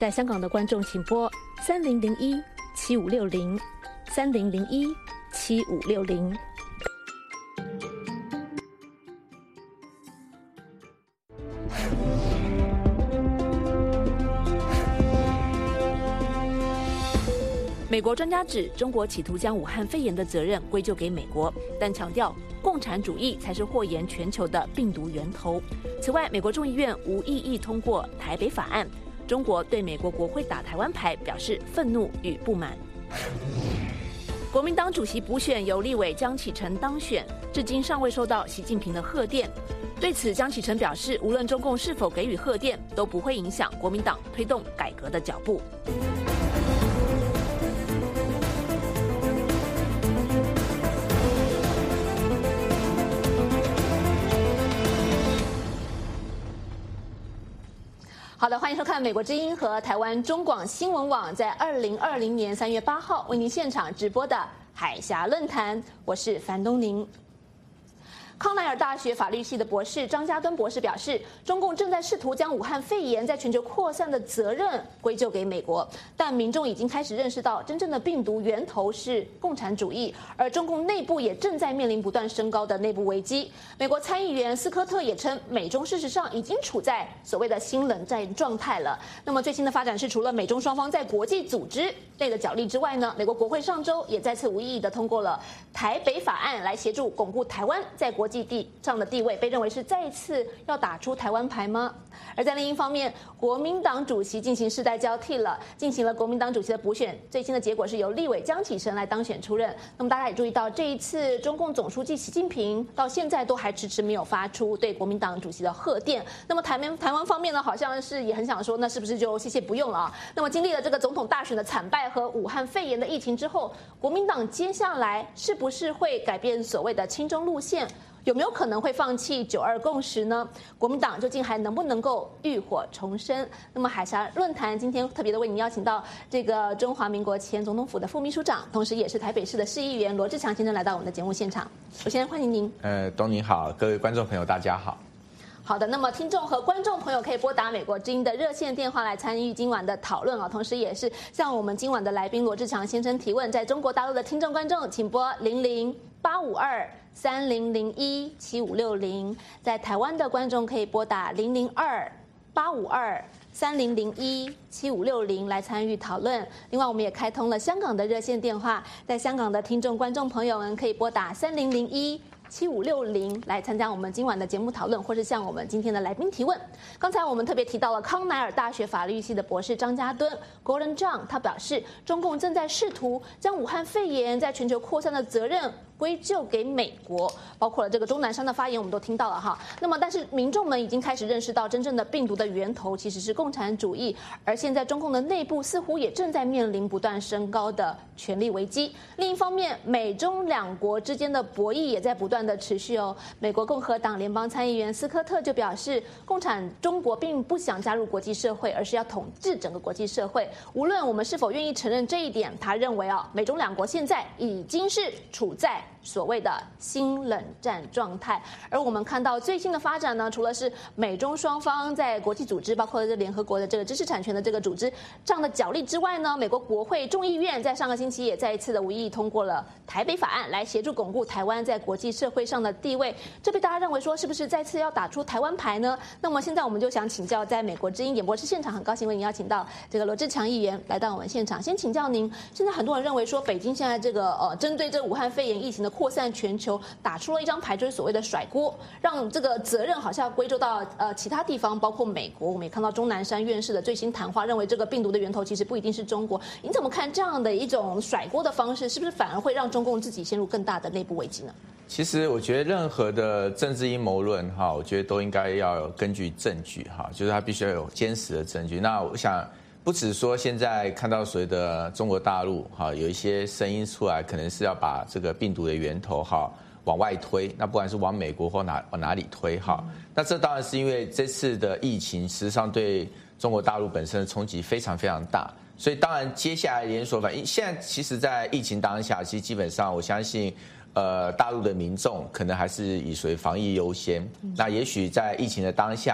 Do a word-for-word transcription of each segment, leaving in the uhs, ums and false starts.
在香港的观众请拨三零零一七五六零三零零一七五六零。美国专家指，中国企图将武汉肺炎的责任归咎给美国，但强调共产主义才是祸延全球的病毒源头。此外，美国众议院无异议通过台北法案，中国对美国国会打台湾牌表示愤怒与不满。国民党主席补选由立委江启臣当选，至今尚未收到习近平的贺电。对此，江启臣表示，无论中共是否给予贺电，都不会影响国民党推动改革的脚步。好的，欢迎收看美国之音和台湾中广新闻网在二零二零年三月八号为您现场直播的海峡论坛，我是樊东宁。康奈尔大学法律系的博士张家敦博士表示，中共正在试图将武汉肺炎在全球扩散的责任归咎给美国，但民众已经开始认识到，真正的病毒源头是共产主义，而中共内部也正在面临不断升高的内部危机。美国参议员斯科特也称，美中事实上已经处在所谓的新冷战状态了。那么最新的发展是，除了美中双方在国际组织内的角力之外呢，美国国会上周也再次无意义的通过了台北法案，来协助巩固台湾在国际地上的地位，被认为是再一次要打出台湾牌吗？而在另一方面，国民党主席进行世代交替了，进行了国民党主席的补选，最新的结果是由立委江启臣来当选出任。那么大家也注意到，这一次中共总书记习近平到现在都还迟迟没有发出对国民党主席的贺电。那么台湾台湾方面呢，好像是也很想说，那是不是就谢谢不用了啊？那么经历了这个总统大选的惨败和武汉肺炎的疫情之后，国民党接下来是不是会改变所谓的亲中路线？有没有可能会放弃九二共识呢？国民党究竟还能不能够浴火重生？那么海峡论坛今天特别的为您邀请到这个中华民国前总统府的副秘书长，同时也是台北市的市议员罗志强先生来到我们的节目现场。首先欢迎您。 呃，东宁好，各位观众朋友大家好。 好的，那么听众和观众朋友可以拨打美国之音的热线电话来参与今晚的讨论啊，同时也是向我们今晚的来宾罗志强先生提问。在中国大陆的听众观众，请拨零零八五二三零零一七五六零；在台湾的观众可以拨打零零二八五二三零零一七五六零来参与讨论。另外，我们也开通了香港的热线电话，在香港的听众观众朋友们可以拨打三零零一七五六零来参加我们今晚的节目讨论，或是向我们今天的来宾提问。刚才我们特别提到了康奈尔大学法律系的博士张家敦 Gordon Zhang， 他表示，中共正在试图将武汉肺炎在全球扩散的责任归咎给美国，包括了这个钟南山的发言，我们都听到了哈。那么，但是民众们已经开始认识到，真正的病毒的源头其实是共产主义，而现在中共的内部似乎也正在面临不断升高的权力危机。另一方面，美中两国之间的博弈也在不断的持续哦。美国共和党联邦参议员斯科特就表示，共产中国并不想加入国际社会，而是要统治整个国际社会。无论我们是否愿意承认这一点，他认为啊，美中两国现在已经是处在所谓的新冷战状态。而我们看到最新的发展呢，除了是美中双方在国际组织，包括这联合国的这个知识产权的这个组织这样的角力之外呢，美国国会众议院在上个星期也再一次的无异议通过了台北法案，来协助巩固台湾在国际社会上的地位。这被大家认为说，是不是再次要打出台湾牌呢？那么现在我们就想请教，在美国之音演播室现场，很高兴为您邀请到这个罗志强议员来到我们现场。先请教您，现在很多人认为说，北京现在这个呃，针对这武汉肺炎疫情的扩散全球，打出了一张牌，就是所谓的甩锅，让这个责任好像要归咎到呃其他地方，包括美国。我们也看到钟南山院士的最新谈话，认为这个病毒的源头其实不一定是中国。你怎么看这样的一种甩锅的方式，是不是反而会让中共自己陷入更大的内部危机呢？ 其实我觉得任何的政治阴谋论哈，我觉得都应该要有根据证据哈，就是它必须要有坚实的证据。那我想，不只说现在看到所谓的中国大陆哈，有一些声音出来，可能是要把这个病毒的源头哈往外推，那不管是往美国或哪往哪里推哈，那这当然是因为这次的疫情实际上对中国大陆本身的冲击非常非常大，所以当然接下来连锁反应，现在其实在疫情当下，其实基本上我相信。呃，大陆的民众可能还是以所谓防疫优先，那也许在疫情的当下，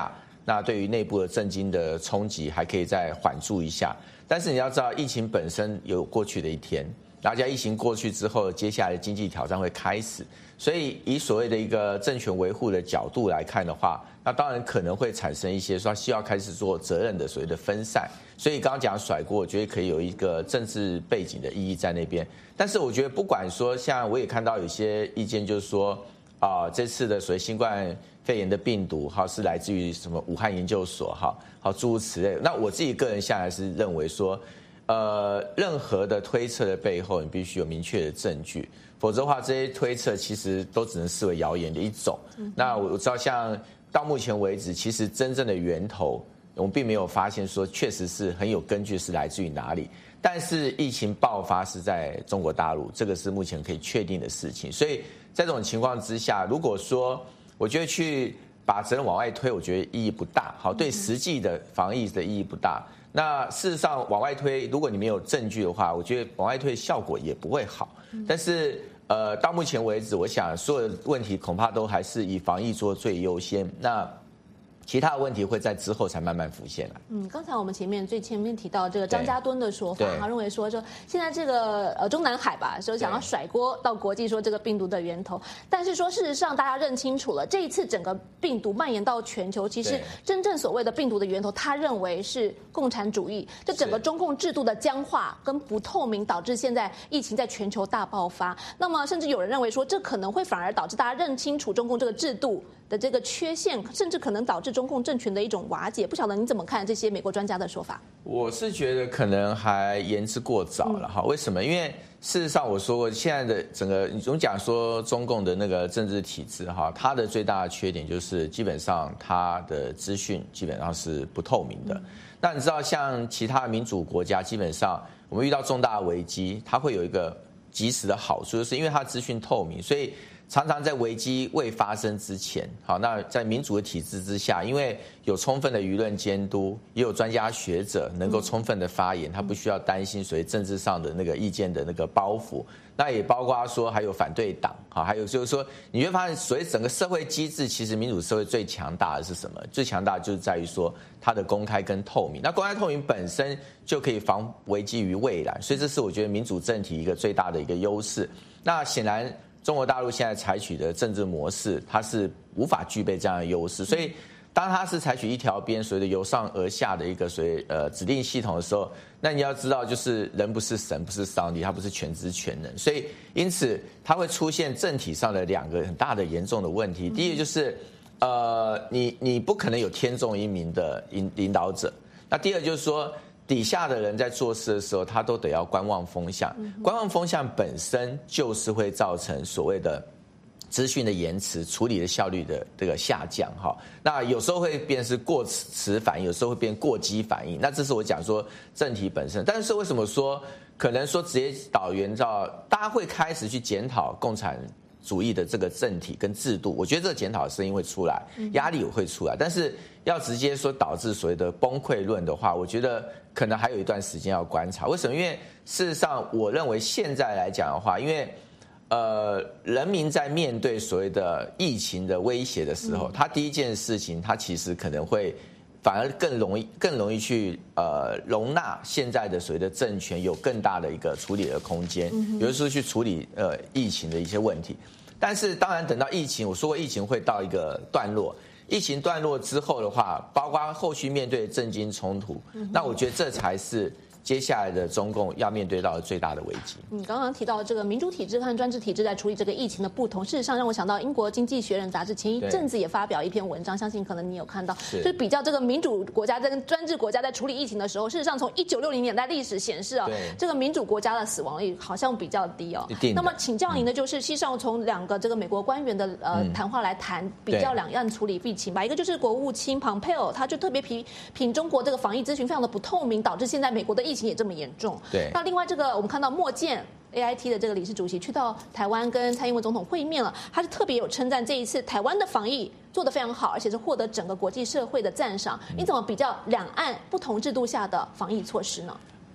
那对于内部的政经的冲击还可以再缓住一下。但是你要知道，疫情本身有过去的一天，大家疫情过去之后，接下来的经济挑战会开始。所以以所谓的一个政权维护的角度来看的话，那当然可能会产生一些说需要开始做责任的所谓的分散。所以刚刚讲甩锅，我觉得可以有一个政治背景的意义在那边。但是我觉得不管说，像我也看到有些意见就是说，啊、呃，这次的所谓新冠肺炎的病毒哈是来自于什么武汉研究所哈，好诸如此类。那我自己个人下来是认为说，呃，任何的推测的背后，你必须有明确的证据。否则的话，这些推测其实都只能视为谣言的一种。那我知道，像到目前为止，其实真正的源头，我们并没有发现说确实是很有根据是来自于哪里。但是疫情爆发是在中国大陆，这个是目前可以确定的事情。所以在这种情况之下，如果说我觉得去把责任往外推，我觉得意义不大。好，对实际的防疫的意义不大。那事实上往外推，如果你没有证据的话，我觉得往外推效果也不会好。但是呃，到目前为止，我想所有的问题恐怕都还是以防疫做最优先。那其他的问题会在之后才慢慢浮现来。 嗯，刚才我们前面最前面提到这个张家敦的说法，他认为说，说现在这个呃中南海吧，说想要甩锅到国际，说这个病毒的源头，但是说事实上大家认清楚了，这一次整个病毒蔓延到全球，其实真正所谓的病毒的源头，他认为是共产主义，这整个中共制度的僵化跟不透明，导致现在疫情在全球大爆发。那么甚至有人认为说，这可能会反而导致大家认清楚中共这个制度的这个缺陷，甚至可能导致中共政权的一种瓦解。不晓得你怎么看这些美国专家的说法？ 我是觉得可能还言之过早了哈。为什么？因为事实上我说过，现在的整个你总讲说中共的那个政治体制哈，它的最大的缺点就是基本上它的资讯基本上是不透明的。那你知道，像其他民主国家，基本上我们遇到重大危机，它会有一个及时的好处，就是因为它资讯透明，所以常常在危机未发生之前，好，那在民主的体制之下，因为有充分的舆论监督，也有专家学者能够充分的发言，他不需要担心所谓政治上的那个意见的那个包袱。那也包括说还有反对党，好，还有就是说，你会发现，所谓整个社会机制，其实民主社会最强大的是什么？最强大的就是在于说它的公开跟透明。那公开透明本身就可以防危机于未然，所以这是我觉得民主政体一个最大的一个优势。那显然中国大陆现在采取的政治模式，它是无法具备这样的优势，所以当它是采取一条边，所谓的由上而下的一个所谓呃指令系统的时候，那你要知道，就是人不是神，不是上帝，他不是全知全能，所以因此它会出现政体上的两个很大的严重的问题。第一个就是，呃，你你不可能有天纵英明的领领导者。那第二就是说，底下的人在做事的时候，他都得要观望风向，观望风向本身就是会造成所谓的资讯的延迟、处理的效率的这个下降哈。那有时候会变是过迟反应，有时候会变过激反应。那这是我讲说政体本身。但是为什么说可能说直接导源到大家会开始去检讨共产主义的这个政体跟制度？我觉得这个检讨的声音会出来，压力也会出来。但是要直接说导致所谓的崩溃论的话，我觉得可能还有一段时间要观察。为什么？因为事实上，我认为现在来讲的话，因为呃，人民在面对所谓的疫情的威胁的时候，他第一件事情，他其实可能会反而更容易、更容易去呃容纳现在的所谓的政权有更大的一个处理的空间，有的时候去处理呃疫情的一些问题。但是当然，等到疫情，我说过疫情会到一个段落，疫情段落之后的话，包括后续面对的政经冲突，那我觉得这才是接下来的中共要面对到的最大的危机。 嗯，刚刚提到这个民主体制和专制体制在处理这个疫情的不同，事实上让我想到英国《经济学人》杂志前一阵子也发表一篇文章，相信可能你有看到，就是比较这个民主国家跟专制国家在处理疫情的时候，事实上从一九六零年代历史显示啊，这个民主国家的死亡率好像比较低哦。那么请教您的就是，实际上从两个这个美国官员的呃谈话来谈比较两岸处理疫情吧，一个就是国务卿庞佩奥，他就特别批评中国这个防疫咨询非常的不透明，导致现在美国的疫情也这么严重。 对。 那另外这个我们看到莫健 A I T 的这个理事主席去到台湾跟蔡英文总统会面了，他是特别有称赞这一次台湾的防疫做得非常好，而且是获得整个国际社会的赞赏。你怎么比较两岸不同制度下的防疫措施呢？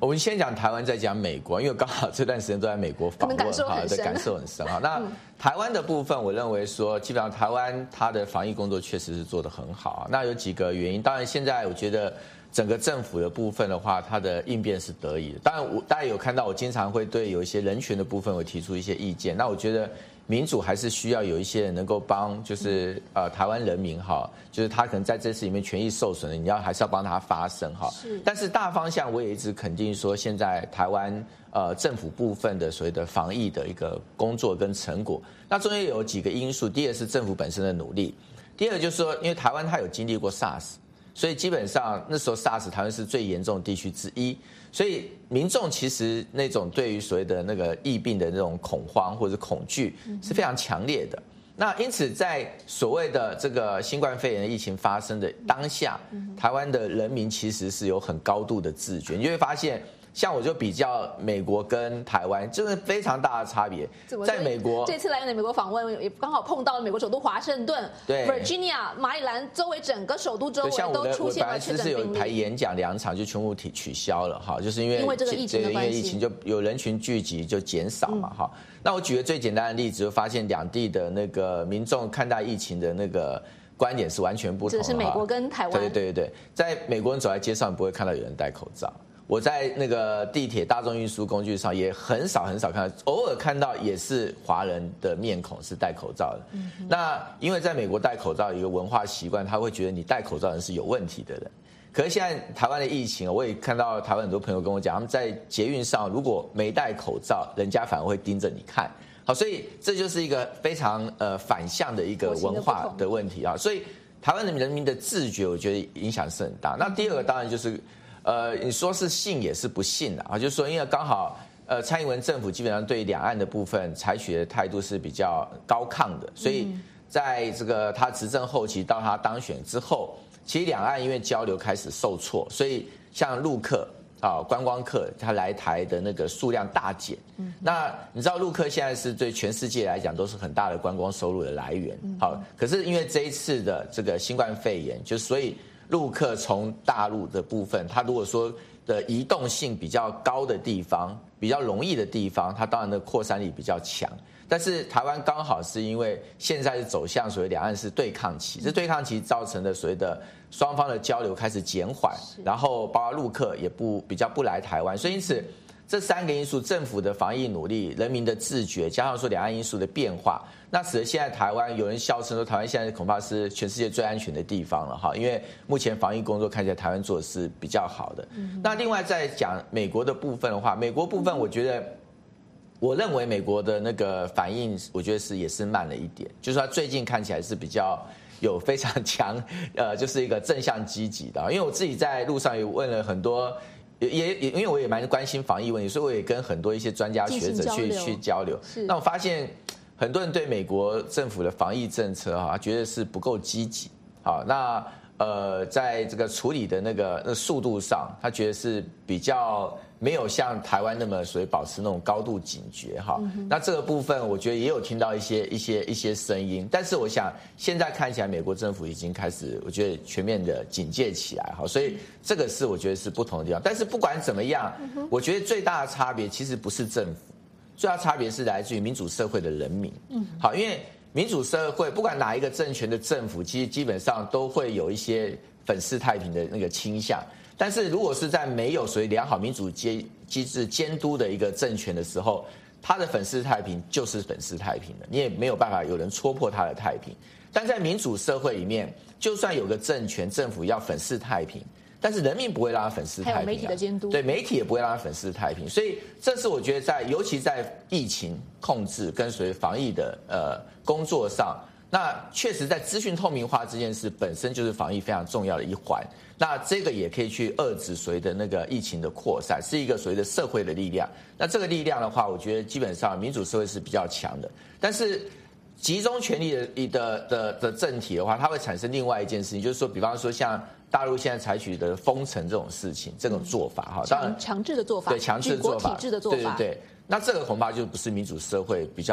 我们先讲台湾，再讲美国，因为刚好这段时间都在美国访问， 感受很深， 感受很深哈。那台湾的部分，我认为说，基本上台湾它的防疫工作确实是做得很好。那有几个原因，当然现在我觉得整个政府的部分的话，它的应变是得宜的。当然，我大家有看到，我经常会对有一些人权的部分，我提出一些意见。那我觉得民主还是需要有一些人能够帮，就是呃台湾人民哈，就是他可能在这次里面权益受损的，你要还是要帮他发声哈。但是大方向我也一直肯定说，现在台湾呃政府部分的所谓的防疫的一个工作跟成果，那中间有几个因素，第一个是政府本身的努力，第二个就是说，因为台湾它有经历过 SARS。所以基本上那时候 SARS 台湾是最严重的地区之一，所以民众其实那种对于所谓的那个疫病的那种恐慌或者恐惧是非常强烈的。那因此在所谓的这个新冠肺炎的疫情发生的当下，台湾的人民其实是有很高度的自觉，你就会发现。像我就比较美国跟台湾，就是非常大的差别。在美国， 这次来美国访问，也刚好碰到了美国首都华盛顿、 对 Virginia、马里兰周围整个首都周围都出现了确诊病例。 像我的，我本来是有一台演讲两场就全部取取消了哈，就是因为因为这个疫情的关系， 因为疫情就有人群聚集就减少嘛哈。嗯、那我举个最简单的例子，就发现两地的那个民众看待疫情的那个观点是完全不同的。 这是美国跟台湾。 对对对对，在美国人走在街上，你不会看到有人戴口罩。我在那个地铁、大众运输工具上也很少很少看到，偶尔看到也是华人的面孔是戴口罩的。嗯、那因为在美国戴口罩有一个文化习惯，他会觉得你戴口罩的人是有问题的人。可是现在台湾的疫情，我也看到台湾很多朋友跟我讲，他们在捷运上如果没戴口罩，人家反而会盯着你看。好，所以这就是一个非常呃反向的一个文化的问题啊。所以台湾的人民的自觉，我觉得影响是很大。那第二个当然就是。呃，你说是信也是不信的啊，就是说，因为刚好，呃，蔡英文政府基本上对两岸的部分采取的态度是比较高亢的，所以在这个他执政后期到他当选之后，其实两岸因为交流开始受挫，所以像陆客啊、观光客他来台的那个数量大减。那你知道陆客现在是对全世界来讲都是很大的观光收入的来源，好，可是因为这一次的这个新冠肺炎，就所以。陆客从大陆的部分，它如果说的移动性比较高的地方，比较容易的地方，它当然的扩散力比较强。但是台湾刚好是因为现在是走向所谓两岸是对抗期，这对抗期造成的所谓的双方的交流开始减缓，然后包括陆客也不比较不来台湾，所以因此这三个因素，政府的防疫努力、人民的自觉，加上说两岸因素的变化。那使得现在台湾有人笑称说，台湾现在恐怕是全世界最安全的地方了哈，因为目前防疫工作看起来台湾做的是比较好的。那另外再讲美国的部分的话，美国部分我觉得，我认为美国的那个反应，我觉得是也是慢了一点，就是说最近看起来是比较有非常强，呃，就是一个正向积极的。因为我自己在路上也问了很多。也也因为我也蛮关心防疫问题，所以我也跟很多一些专家学者去去交流。那我发现很多人对美国政府的防疫政策哈，觉得是不够积极。好，那呃，在这个处理的那个那速度上，他觉得是比较没有像台湾那么所谓保持那种高度警觉哈。那这个部分我觉得也有听到一些一些一些声音，但是我想现在看起来美国政府已经开始我觉得全面的警戒起来哈，所以这个是我觉得是不同的地方。但是不管怎么样，我觉得最大的差别其实不是政府，最大差别是来自于民主社会的人民。好，因为民主社会不管哪一个政权的政府，其实基本上都会有一些粉饰太平的那个倾向。但是如果是在没有所谓良好民主机机制监督的一个政权的时候，他的粉饰太平就是粉饰太平的，你也没有办法有人戳破他的太平。但在民主社会里面，就算有个政权政府要粉饰太平，但是人民不会让他粉饰太平、啊， 还有媒体的监督， 对，媒体也不会让他粉饰太平。所以这是我觉得在尤其在疫情控制跟随防疫的呃工作上，那确实在资讯透明化这件事本身就是防疫非常重要的一环。那这个也可以去遏制所谓的那个疫情的扩散，是一个所谓的社会的力量。那这个力量的话，我觉得基本上民主社会是比较强的。但是集中权力的的的的政体的话，它会产生另外一件事情，就是说，比方说像大陆现在采取的封城这种事情，这种做法哈，当然强制的做法， 对强制的做法， 举国体制的做法， 对对对。那这个恐怕就不是民主社会比较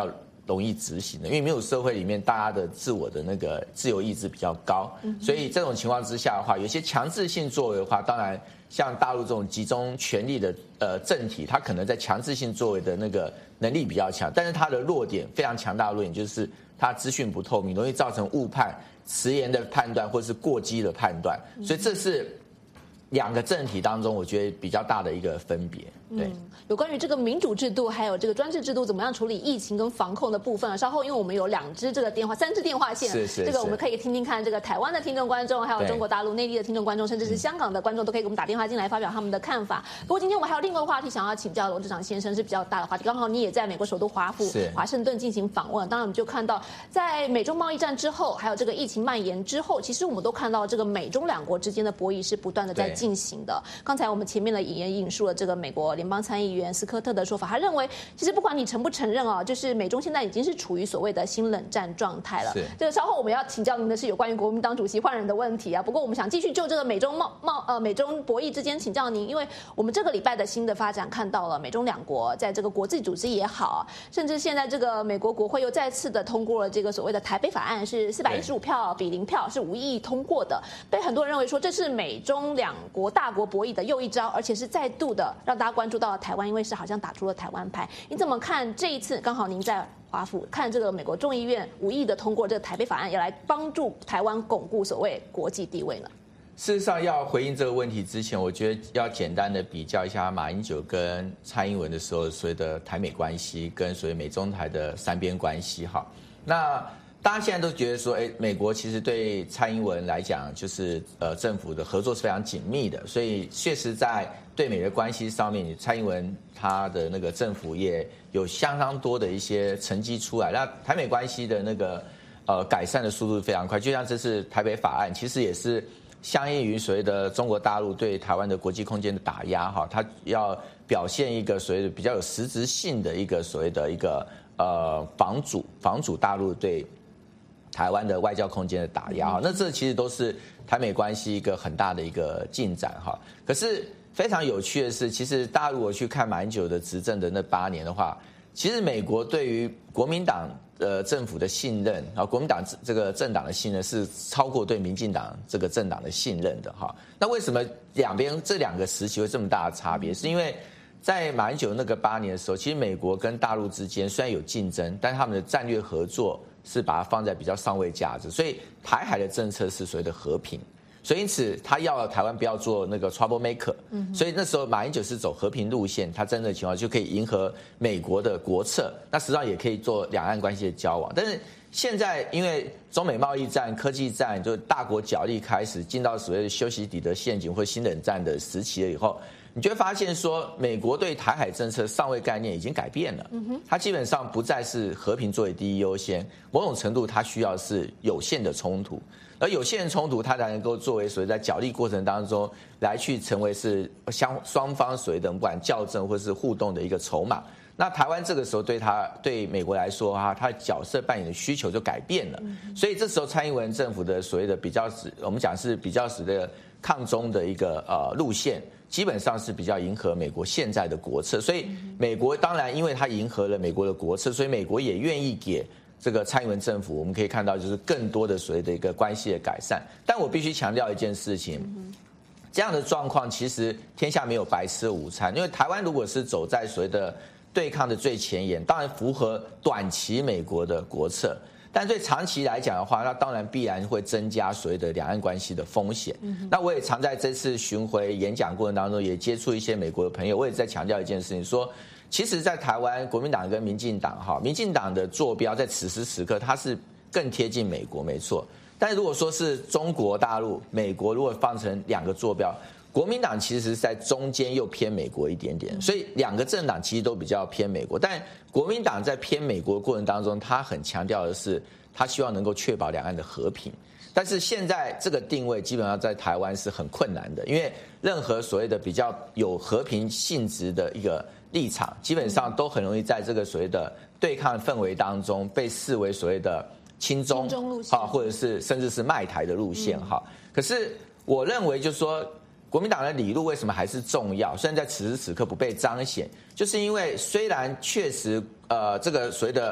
容易执行的，因为民主社会里面大家的自我的那个自由意志比较高，所以这种情况之下的话，有些强制性作为的话，当然像大陆这种集中权力的呃政体，它可能在强制性作为的那个能力比较强，但是它的弱点非常强大的弱点就是它资讯不透明，容易造成误判、迟延的判断或是过激的判断，所以这是两个政体当中我觉得比较大的一个分别。对、嗯， 有关于这个民主制度还有这个专制制度怎么样处理疫情跟防控的部分啊，稍后因为我们有两支这个电话三支电话线， 是是， 这个我们可以听听看这个台湾的听众观众，还有中国大陆内地的听众观众，甚至是香港的观众都可以给我们打电话进来发表他们的看法。不过今天我们还有另外一个话题想要请教罗志祥先生，是比较大的话题，刚好你也在美国首都华府华盛顿进行访问，当然我们就看到在美中贸易战之后，还有这个疫情蔓延之后，其实我们都看到这个美中两国之间的博弈是不断的在进行的。刚才我们前面的也引述了这个美国联邦参议员斯科特的说法，他认为其实不管你承不承认啊，就是美中现在已经是处于所谓的新冷战状态了。这个稍后我们要请教您的是有关于国民党主席换人的问题啊。不过我们想继续就这个美中贸贸呃美中博弈之间请教您，因为我们这个礼拜的新的发展看到了美中两国在这个国际组织也好，甚至现在这个美国国会又再次的通过了这个所谓的台北法案，是四百一十五票比零票是无异议通过的，被很多人认为说这是美中两国大国博弈的又一招，而且是再度的让大家关注到了台湾，因为是好像打出了台湾牌。你怎么看这一次刚好您在华府看这个美国众议院无意的通过这个台北法案，也来帮助台湾巩固所谓国际地位呢？ 事实上，要回应这个问题之前，我觉得要简单的比较一下马英九跟蔡英文的时候所谓的台美关系，跟所谓美中台的三边关系。哈，那大家现在都觉得说，哎，美国其实对蔡英文来讲，就是呃政府的合作是非常紧密的，所以确实在对美的关系上面，蔡英文他的那个政府也有相当多的一些成绩出来。那台美关系的那个呃改善的速度非常快，就像这次台北法案，其实也是相应于所谓的中国大陆对台湾的国际空间的打压哈，它要表现一个所谓的比较有实质性的一个所谓的一个呃防阻防阻大陆对台湾的外交空间的打压，那这其实都是台美关系一个很大的一个进展哈。可是非常有趣的是，其实大家如果去看马英九的执政的那八年的话，其实美国对于国民党呃政府的信任啊，国民党这个政党的信任是超过对民进党这个政党的信任的哈。那为什么两边这两个时期会这么大的差别？是因为在马英九那个八年的时候，其实美国跟大陆之间虽然有竞争，但他们的战略合作是把它放在比较上位价值，所以台海的政策是所谓的和平，所以因此他要台湾不要做那个 trouble maker， 所以那时候马英九是走和平路线，他真的情况就可以迎合美国的国策，那实际上也可以做两岸关系的交往。但是现在因为中美贸易战、科技战，就大国角力开始进到所谓的修昔底德陷阱或新冷战的时期了以后，你就会发现说，美国对台海政策上位概念已经改变了，它基本上不再是和平作为第一优先，某种程度它需要是有限的冲突，而有限的冲突它才能够作为所谓在角力过程当中来去成为是相双方所谓的不管校正或是互动的一个筹码。那台湾这个时候对他对美国来说哈，他的角色扮演的需求就改变了，所以这时候蔡英文政府的所谓的比较史，我们讲是比较史的抗中的一个呃路线，基本上是比较迎合美国现在的国策，所以美国当然因为它迎合了美国的国策，所以美国也愿意给这个蔡英文政府，我们可以看到就是更多的所谓的一个关系的改善。但我必须强调一件事情，这样的状况其实天下没有白吃的午餐，因为台湾如果是走在所谓的对抗的最前沿，当然符合短期美国的国策，但对长期来讲的话，那当然必然会增加所谓的两岸关系的风险。那我也常在这次巡回演讲过程当中，也接触一些美国的朋友，我也在强调一件事情，说其实在台湾国民党跟民进党哈，民进党的坐标在此时此刻它是更贴近美国没错，但如果说是中国大陆、美国如果放成两个坐标，国民党其实在中间又偏美国一点点，所以两个政党其实都比较偏美国。但国民党在偏美国的过程当中，他很强调的是，他希望能够确保两岸的和平。但是现在这个定位基本上在台湾是很困难的，因为任何所谓的比较有和平性质的一个立场，基本上都很容易在这个所谓的对抗氛围当中被视为所谓的亲中啊，或者是甚至是卖台的路线哈。可是我认为就是说，国民党的理路为什么还是重要？虽然在此时此刻不被彰显，就是因为虽然确实呃这个所谓的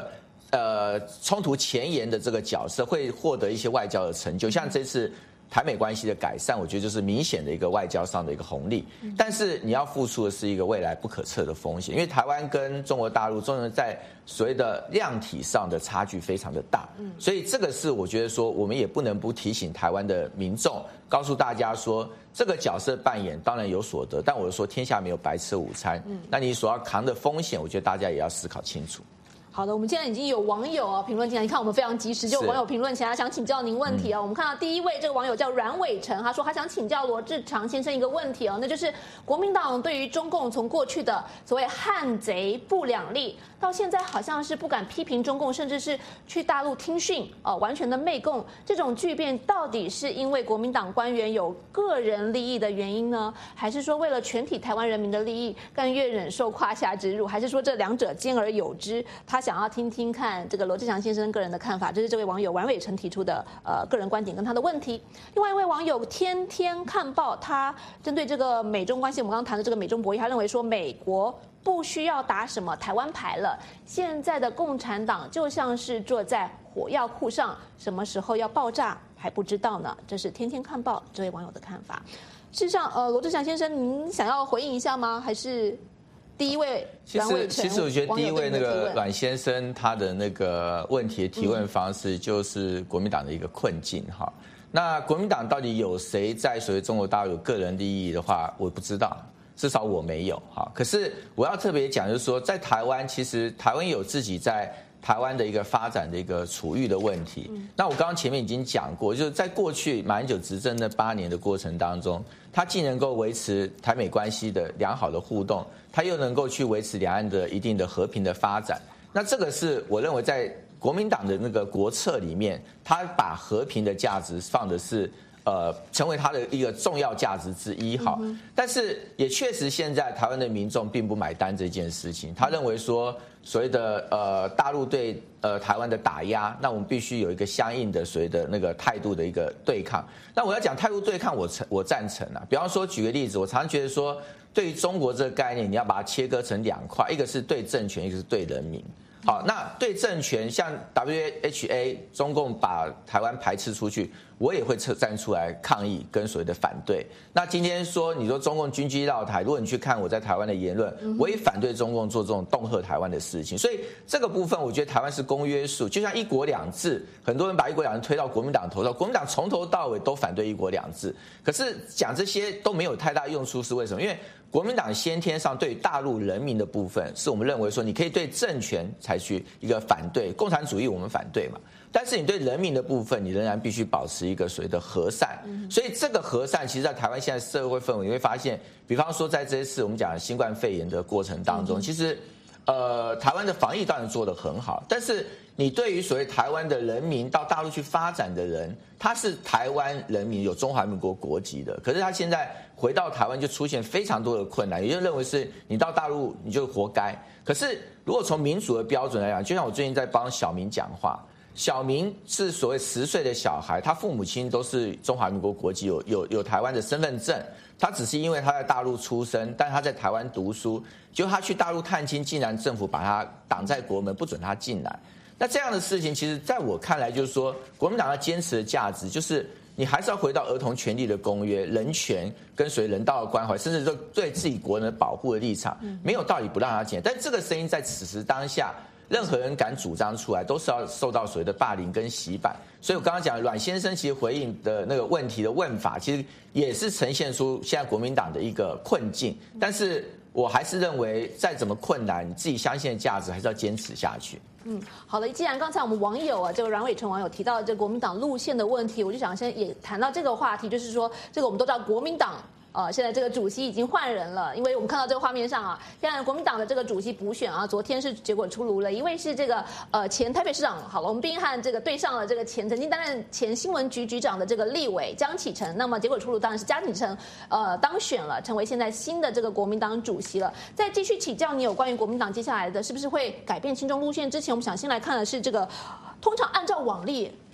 呃冲突前沿的这个角色，会获得一些外交的成就，像这次。台美关系的改善，我觉得就是明显的一个外交上的一个红利，但是你要付出的是一个未来不可测的风险，因为台湾跟中国大陆中国在所谓的量体上的差距非常的大，所以这个是我觉得说我们也不能不提醒台湾的民众，告诉大家说这个角色扮演当然有所得，但我说天下没有白吃午餐，那你所要扛的风险，我觉得大家也要思考清楚。 好的，我们现在已经有网友啊评论进来，你看我们非常及时，就有网友评论起来，想请教您问题啊。嗯、我们看到第一位这个网友叫阮伟成，他说他想请教罗志强先生一个问题哦，那就是国民党对于中共从过去的所谓汉贼不两立，到现在好像是不敢批评中共，甚至是去大陆听训哦，完全的媚共，这种巨变到底是因为国民党官员有个人利益的原因呢，还是说为了全体台湾人民的利益，甘愿忍受胯下之辱，还是说这两者兼而有之？他想要听听看这个罗志强先生个人的看法，这是这位网友阮伟成提出的呃个人观点跟他的问题。另外一位网友天天看报，他针对这个美中关系，我们刚刚谈的这个美中博弈，他认为说美国不需要打什么台湾牌了，现在的共产党就像是坐在火药库上，什么时候要爆炸还不知道呢。这是天天看报这位网友的看法。事实上，呃，罗志强先生，您想要回应一下吗？还是？第一位， 其实其实我觉得第一位那个阮先生他的那个问题的提问方式，就是国民党的一个困境哈。那国民党到底有谁在所谓中国大陆有个人利益的话，我不知道，至少我没有哈。可是我要特别讲，就是说在台湾，其实台湾有自己在台湾的一个发展的一个处遇的问题。那我刚刚前面已经讲过，就是在过去马英九执政那八年的过程当中，他既能够维持台美关系的良好的互动，他又能够去维持两岸的一定的和平的发展。那这个是我认为在国民党的那个国策里面，他把和平的价值放的是呃成为他的一个重要价值之一哈。但是也确实现在台湾的民众并不买单这件事情，他认为说所谓的呃大陆对呃台湾的打压，那我们必须有一个相应的所谓的那个态度的一个对抗。那我要讲态度对抗，我我赞成啊。比方说举个例子，我常常觉得说，对于中国这个概念，你要把它切割成两块，一个是对政权，一个是对人民。好，那对政权，像 W H A 中共把台湾排斥出去，我也会站出来抗议跟所谓的反对。那今天说你说中共军机绕台，如果你去看我在台湾的言论，我也反对中共做这种恫吓台湾的事情。所以这个部分，我觉得台湾是公约数，就像一国两制，很多人把一国两制推到国民党头上，国民党从头到尾都反对一国两制。可是讲这些都没有太大用处，是为什么？因为国民党先天上对大陆人民的部分，是我们认为说你可以对政权采取一个反对，共产主义我们反对嘛，但是你对人民的部分，你仍然必须保持一个所谓的和善。所以这个和善，其实在台湾现在社会氛围，你会发现，比方说在这一次我们讲新冠肺炎的过程当中，其实呃台湾的防疫当然做得很好，但是你对于所谓台湾的人民到大陆去发展的人，他是台湾人民，有中华民国国籍的，可是他现在回到台湾就出现非常多的困难，也就认为是你到大陆你就活该。可是如果从民主的标准来讲，就像我最近在帮小明讲话，小明是所谓十岁的小孩，他父母亲都是中华民国国籍，有有有台湾的身份证，他只是因为他在大陆出生，但他在台湾读书，结果他去大陆探亲，竟然政府把他挡在国门，不准他进来。那这样的事情，其实在我看来，就是说，国民党要坚持的价值，就是你还是要回到儿童权利的公约、人权跟随人道的关怀，甚至说对自己国人的保护的立场，没有道理不让他进来。但这个声音在此时当下，任何人敢主张出来，都是要受到所谓的霸凌跟洗版。所以我刚刚讲阮先生其实回应的那个问题的问法，其实也是呈现出现在国民党的一个困境。但是我还是认为，再怎么困难，你自己相信的价值还是要坚持下去。 嗯，好的。既然刚才我们网友啊，这个阮伟成网友提到这个国民党路线的问题，我就想先也谈到这个话题，就是说，这个我们都知道国民党。呃，现在这个主席已经换人了，因为我们看到这个画面上啊，现在国民党的这个主席补选啊，昨天是结果出炉了，一位是这个呃前台北市长郝龙斌和这个对上了这个前曾经担任前新闻局局长的这个立委江启臣，那么结果出炉当然是江启臣呃当选了，成为现在新的这个国民党主席了。再继续请教你有关于国民党接下来的是不是会改变亲中路线之前，我们想先来看的是这个，通常按照往例。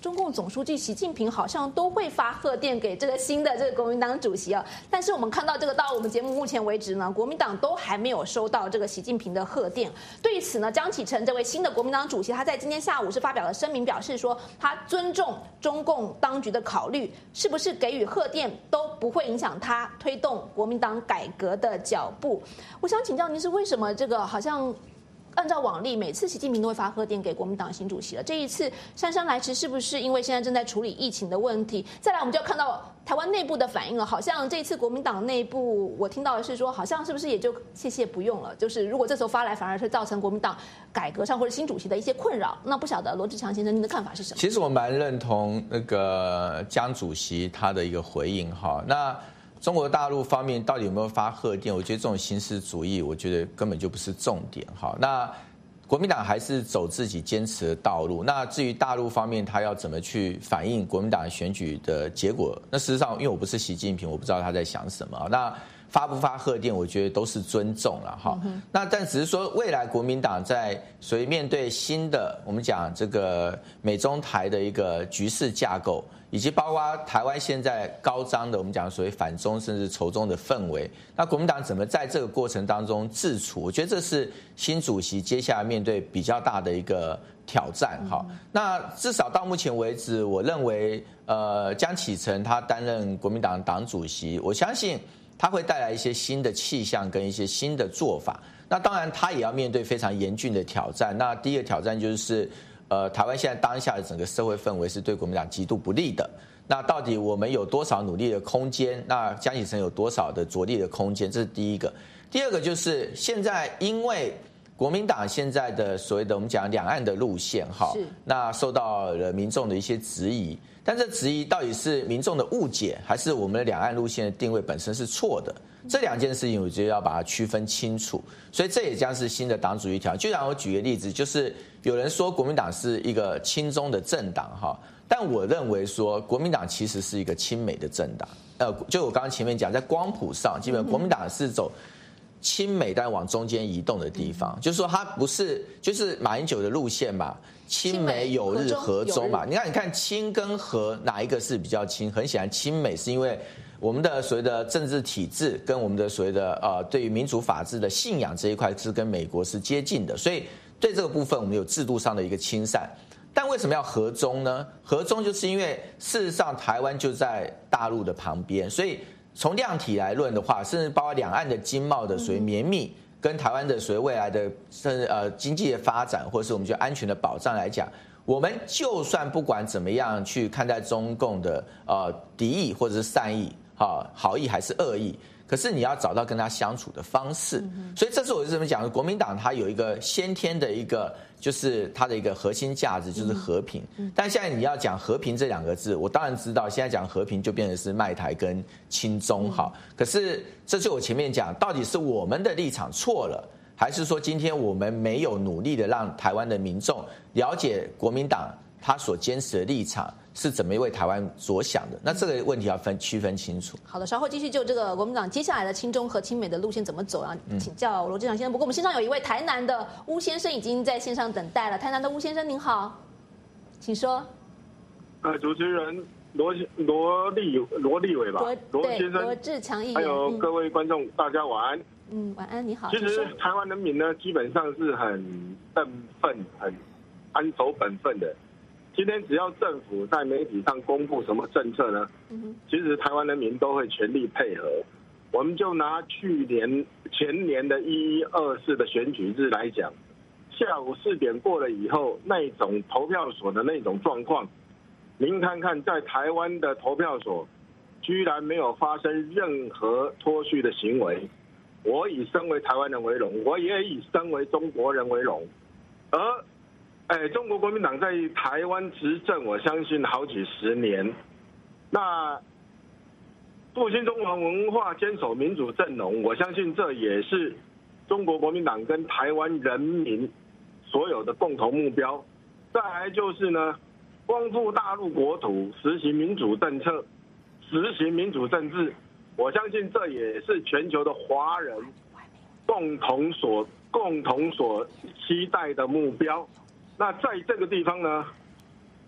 中共总书记习近平好像都会发贺电给这个新的这个国民党主席啊，但是我们看到这个到我们节目目前为止呢，国民党都还没有收到这个习近平的贺电。对此呢，江启臣这位新的国民党主席，他在今天下午是发表了声明，表示说他尊重中共当局的考虑，是不是给予贺电都不会影响他推动国民党改革的脚步。我想请教您是为什么这个好像？按照往例，每次习近平都会发贺电给国民党新主席了。这一次姗姗来迟，是不是因为现在正在处理疫情的问题？再来，我们就要看到台湾内部的反应了。好像这一次国民党内部，我听到的是说，好像是不是也就谢谢不用了？就是如果这时候发来，反而是造成国民党改革上或者新主席的一些困扰。那不晓得罗志强先生您的看法是什么？ 其实我蛮认同那个江主席他的一个回应哈。那中国大陆方面到底有没有发贺电？我觉得这种形式主义，我觉得根本就不是重点哈。那国民党还是走自己坚持的道路。那至于大陆方面，他要怎么去反映国民党选举的结果？那事实上，因为我不是习近平，我不知道他在想什么。那发不发贺电，我觉得都是尊重了哈。那但只是说，未来国民党在所以面对新的我们讲这个美中台的一个局势架构。以及包括台湾现在高涨的我们讲所谓反中甚至仇中的氛围，那国民党怎么在这个过程当中自处？我觉得这是新主席接下来面对比较大的一个挑战。哈，那至少到目前为止，我认为呃江启臣他担任国民党党主席，我相信他会带来一些新的气象跟一些新的做法。那当然他也要面对非常严峻的挑战。那第一个挑战就是。呃，台湾现在当下的整个社会氛围是对国民党极度不利的。那到底我们有多少努力的空间？那江启臣有多少的着力的空间？这是第一个。第二个就是现在因为国民党现在的所谓的我们讲两岸的路线，哈，那受到了民众的一些质疑。但这质疑到底是民众的误解，还是我们的两岸路线的定位本身是错的？这两件事情，我觉得要把它区分清楚。所以这也将是新的党主席条。就让我举个例子，就是有人说国民党是一个亲中的政党，哈，但我认为说国民党其实是一个亲美的政党。呃，就我刚刚前面讲，在光谱上，基本国民党是走亲美但往中间移动的地方，就是说它不是就是马英九的路线嘛。亲美友日和中嘛，你看，你看亲跟和哪一个是比较亲？很显然，亲美是因为我们的所谓的政治体制跟我们的所谓的呃对于民主法治的信仰这一块是跟美国是接近的，所以对这个部分我们有制度上的一个亲善。但为什么要和中呢？和中就是因为事实上台湾就在大陆的旁边，所以从量体来论的话，甚至包括两岸的经贸的所谓绵密。跟台湾的所谓未来的甚至呃经济的发展，或者是我们觉得安全的保障来讲，我们就算不管怎么样去看待中共的呃敌意或者是善意，哈好意还是恶意，可是你要找到跟他相处的方式。所以这是我这么讲的，国民党它有一个先天的一个就是它的一个核心价值就是和平。但现在你要讲和平这两个字，我当然知道现在讲和平就变成是卖台跟亲中，好，可是这就我前面讲，到底是我们的立场错了，还是说今天我们没有努力的让台湾的民众了解国民党他所坚持的立场是怎么为台湾着想的？那这个问题要分区分清楚。 好的，稍后继续就这个国民党接下来的亲中和亲美的路线怎么走啊？请教罗志强先生。不过我们线上有一位台南的巫先生已经在线上等待了。台南的巫先生您好，请说。 呃，主持人罗罗立罗立伟吧，罗先生， 罗志强议员， 还有各位观众，嗯、大家晚安。 嗯，晚安，你好。 其实台湾人民呢，基本上是很振奋、很安守本分的。今天只要政府在媒体上公布什么政策呢，其实台湾人民都会全力配合。我们就拿去年前年的一一二四的选举日来讲，下午四点过了以后，那种投票所的那种状况，您看看在台湾的投票所，居然没有发生任何脱序的行为。我以身为台湾人为荣，我也以身为中国人为荣。而哎，中国国民党在台湾执政，我相信好几十年。那复兴中华文化，坚守民主阵容，我相信这也是中国国民党跟台湾人民所有的共同目标。再来就是呢，光复大陆国土，实行民主政策，实行民主政治，我相信这也是全球的华人共同所共同所期待的目标。那在这个地方呢，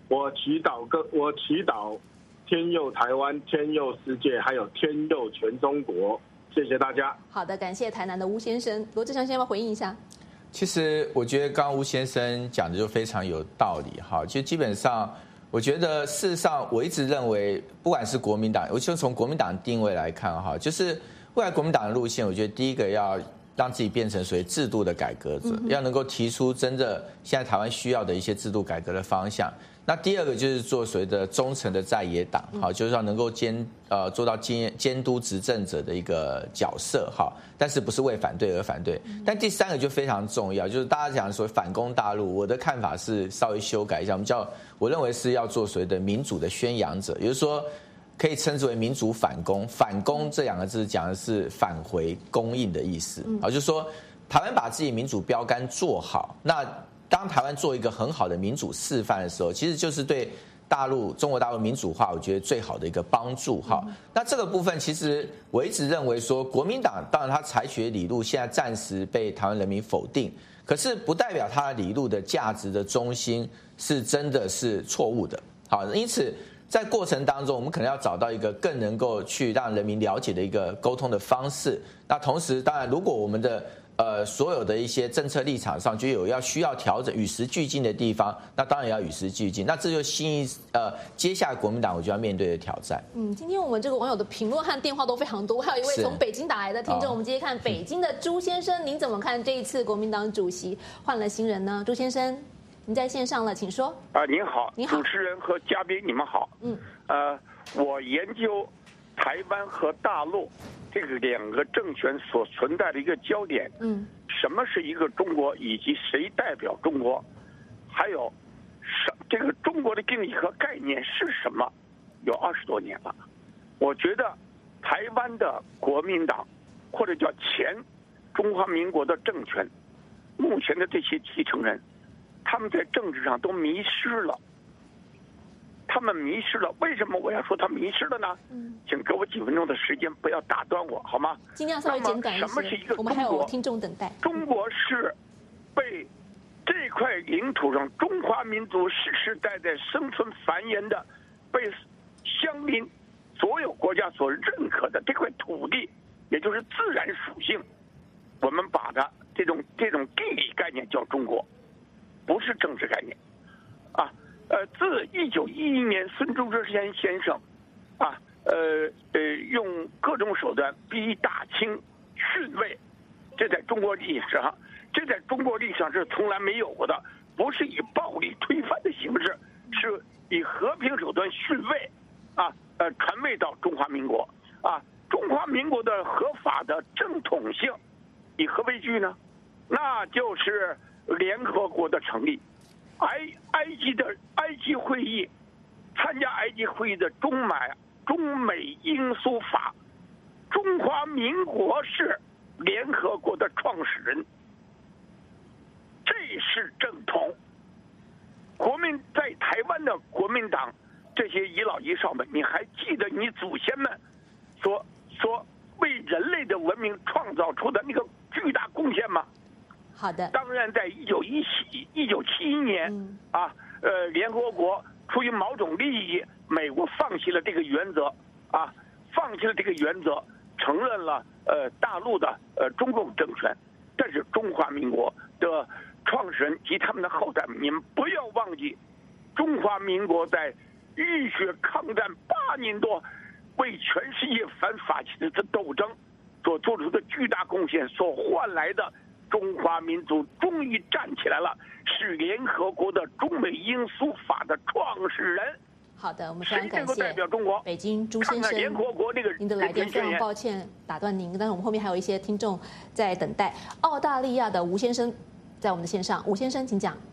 我祈祷各，我祈祷天佑台湾，天佑世界，还有天佑全中国。谢谢大家。 好的，感谢台南的吴先生。罗志祥先要不要回应一下？ 其实我觉得刚刚吴先生讲的就非常有道理哈，就基本上我觉得事实上我一直认为，不管是国民党，我就从国民党定位来看哈，就是未来国民党的路线，我觉得第一个要让自己变成属于制度的改革者，要能够提出真的现在台湾需要的一些制度改革的方向。那第二个就是做所谓的忠诚的在野党，好，就是要能够监呃做到监监督执政者的一个角色，好，但是不是为反对而反对。但第三个就非常重要，就是大家讲说反攻大陆，我的看法是稍微修改一下，我们叫我认为是要做所谓的民主的宣扬者，也就是说可以称之为民主反攻。反攻这两个字讲的是返回供应的意思，好，就是说台湾把自己民主标杆做好，那当台湾做一个很好的民主示范的时候，其实就是对大陆中国大陆民主化，我觉得最好的一个帮助哈。那这个部分，其实我一直认为说，国民党当然他采取的理路现在暂时被台湾人民否定，可是不代表他的理路的价值的中心是真的是错误的。好，因此在过程当中，我们可能要找到一个更能够去让人民了解的一个沟通的方式。那同时，当然如果我们的呃，所有的一些政策立场上就有要需要调整、与时俱进的地方，那当然要与时俱进。那这就新一呃，接下来国民党我就要面对的挑战。 嗯，今天我们这个网友的评论和电话都非常多，还有一位从北京打来的听众，我们直接看北京的朱先生，您怎么看这一次国民党主席换了新人呢？朱先生，您在线上了，请说。 啊、呃，您好， 您好， 主持人和嘉宾，你们好。嗯，呃，我研究台湾和大陆这个两个政权所存在的一个焦点，嗯，什么是一个中国，以及谁代表中国，还有什这个中国的定义和概念是什么，有二十多年了。我觉得台湾的国民党或者叫前中华民国的政权，目前的这些继承人，他们在政治上都迷失了。他们迷失了，为什么我要说他迷失了呢？嗯，请给我几分钟的时间，不要打断我，好吗？ 尽量稍微简短一些。 什么是一个中国？ 我们还有听众等待。 中国是被这块领土上中华民族世世代代生存繁衍的，被乡邻所有国家所认可的这块土地，也就是自然属性，我们把它这种这种地理概念叫中国，不是政治概念，啊。呃，自一九一一年，孙中山先生，啊，呃呃，用各种手段逼大清逊位，这在中国历史上，这在中国历史上是从来没有过的，不是以暴力推翻的形式，是以和平手段逊位，啊，呃，传位到中华民国，啊，中华民国的合法的正统性，以何为据呢？那就是联合国的成立。埃埃及的埃及会议，参加埃及会议的中美中美英苏法，中华民国是联合国的创始人，这是正统。国民在台湾的国民党这些遗老遗少们，你还记得你祖先们所所为人类的文明创造出的那个巨大贡献吗？ 好的。 当然，在一九一七一九七一年、嗯、啊，呃，联合国出于某种利益，美国放弃了这个原则，啊，放弃了这个原则，承认了呃大陆的呃中共政权。但是中华民国的创始人及他们的后代，你们不要忘记，中华民国在浴血抗战八年多，为全世界反法西斯的斗争所做出的巨大贡献所换来的。中华民族终于站起来了，是联合国的中美英苏法的创始人。 好的，我们非常感谢。 谁能够代表中国？ 北京朱先生， 联合国那个您的来电非常抱歉打断您，但是我们后面还有一些听众在等待。澳大利亚的吴先生在我们的线上，吴先生请讲。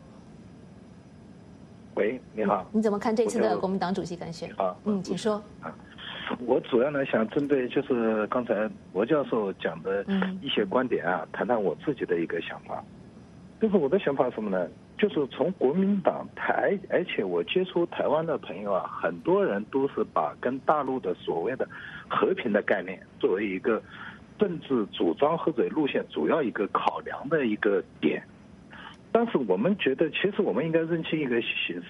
喂，你好。 你怎么看这次的国民党主席改选？ 啊， 嗯，请说。 啊。我主要呢想针对就是刚才罗教授讲的一些观点啊，谈谈我自己的一个想法。就是我的想法是什么呢？就是从国民党台，而且我接触台湾的朋友啊，很多人都是把跟大陆的所谓的和平的概念作为一个政治主张或者路线主要一个考量的一个点。但是我们觉得，其实我们应该认清一个形势，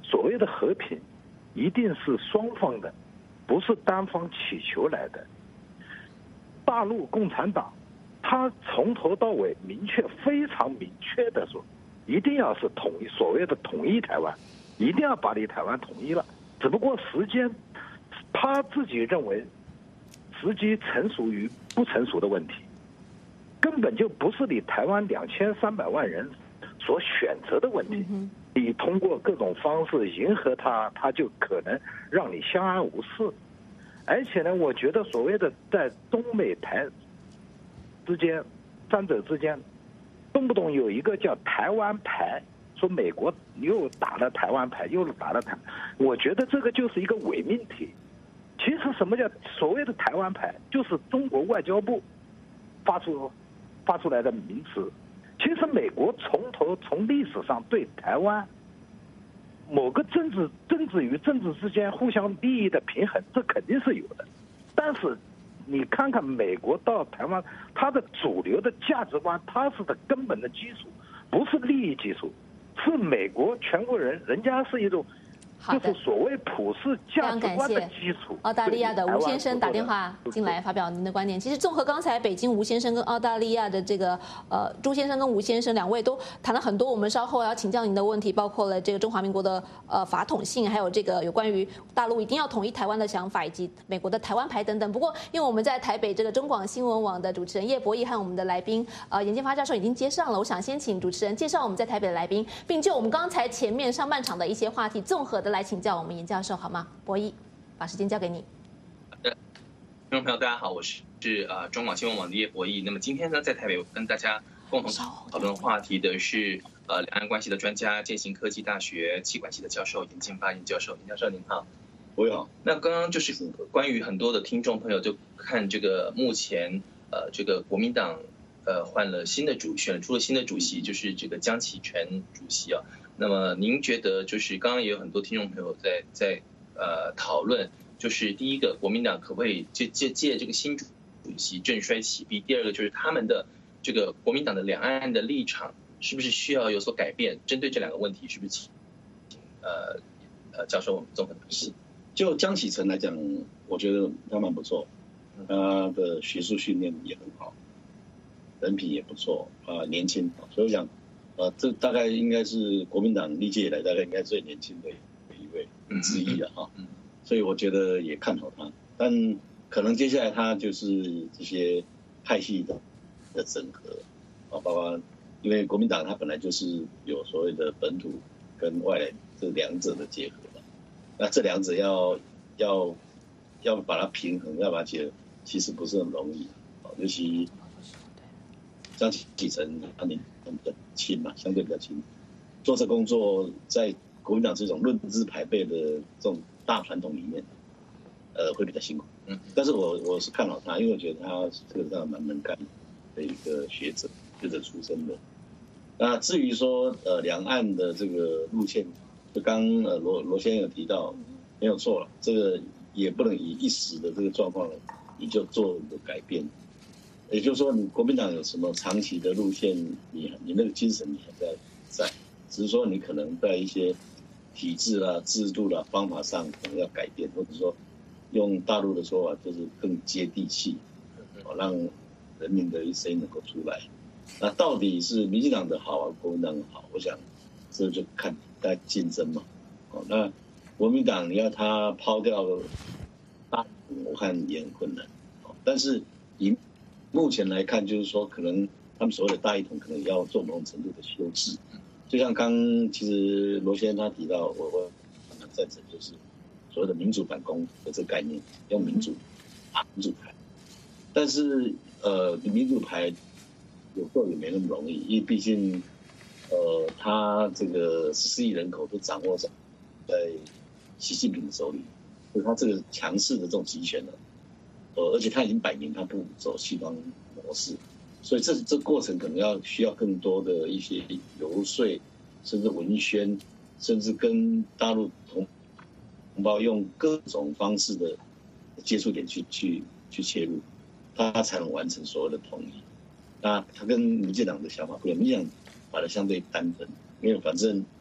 所谓的和平一定是双方的，不是单方祈求来的。大陆共产党他从头到尾明确非常明确的说，一定要是统一，所谓的统一台湾，一定要把你台湾统一了。只不过时间他自己认为时机成熟与不成熟的问题，根本就不是你台湾两千三百万人所选择的问题。你通过各种方式迎合他，他就可能让你相安无事。而且呢，我觉得所谓的在中美台之间，三者之间，动不动有一个叫台湾牌，说美国又打了台湾牌，又打了台，我觉得这个就是一个伪命题。其实什么叫所谓的台湾牌，就是中国外交部发出发出来的名词。其实美国从头从历史上对台湾某个政治政治与政治之间互相利益的平衡，这肯定是有的。但是你看看美国到台湾，它的主流的价值观，它是的根本的基础不是利益基础，是美国全国人人家是一种就是所谓普世价值观的基础。 澳大利亚的吴先生打电话进来发表您的观点。其实综合刚才北京吴先生跟澳大利亚的这个呃朱先生跟吴先生两位都谈了很多，我们稍后要请教您的问题，包括了这个中华民国的呃法统性，还有这个有关于大陆一定要统一台湾的想法，以及美国的台湾牌等等。不过因为我们在台北这个中广新闻网的主持人叶博弈和我们的来宾呃严建发教授已经接上了，我想先请主持人介绍我们在台北的来宾，并就我们刚才前面上半场的一些话题综合的来请教我们严教授好吗？博弈，把时间交给你。 好的，听众朋友大家好，我是是呃中广新闻网的叶博弈。那么今天呢，在台北跟大家共同讨论话题的是呃两岸关系的专家，建行科技大学企管系的教授严建发严教授。严教授您好。 我好。 那刚刚就是关于很多的听众朋友就看这个目前呃这个国民党呃换了新的主选出了新的主席，就是这个江启臣主席啊。那么您觉得就是刚刚也有很多听众朋友在在呃讨论，就是第一个国民党可不可以借借借这个新主席振衰起弊？第二个就是他们的这个国民党的两岸的立场是不是需要有所改变？针对这两个问题，是不是请呃呃教授综合分析？ 就江启臣来讲，我觉得他蛮不错，他的学术训练也很好，人品也不错啊、呃，年轻，所以我想。呃，这大概应该是国民党历届以来大概应该最年轻的一位之一了哈，所以我觉得也看好他，但可能接下来他就是这些派系的的整合啊，包括因为国民党它本来就是有所谓的本土跟外来这两者的结合嘛，那这两者要要要把它平衡，要把它结合，其实不是很容易啊，尤其江启臣他年比较轻嘛，相对比较轻，做这工作在国民党这种论资排辈的这种大传统里面，呃，会比较辛苦。嗯，但是我我是看好他，因为我觉得他是这个上蛮能干的一个学者，学者出身的。那至于说呃两岸的这个路线，就刚呃罗罗先生有提到，没有错了，这个也不能以一时的这个状况你就做一个改变。也就是说，你国民党有什么长期的路线，你你那个精神你还在在，只是说你可能在一些体制啦、制度啦、方法上可能要改变，或者说用大陆的说法就是更接地气，哦，让人民的声音能够出来。那到底是民进党的好啊，国民党的好？我想这就看大家竞争嘛。哦，那国民党你要他抛掉大陆，我看也很困难。哦，但是以目前来看，就是说，可能他们所谓的大一统，可能要做某种程度的修饰。就像刚其实罗先生他提到，我我很赞成，就是所谓的民主反攻的这个概念，用民主打民主牌。但是呃，民主牌有时候也没那么容易，因为毕竟呃，他这个十四亿人口都掌握在在习近平的手里，所以他这个强势的这种集权呢。呃，而且他已经摆明他不走西方模式，所以这这过程可能要需要更多的一些游说，甚至文宣，甚至跟大陆同同胞用各种方式的接触点去去去切入，他才能完成所有的统一。那他跟民进党的想法不一样，民进党把它相对单纯，因为反正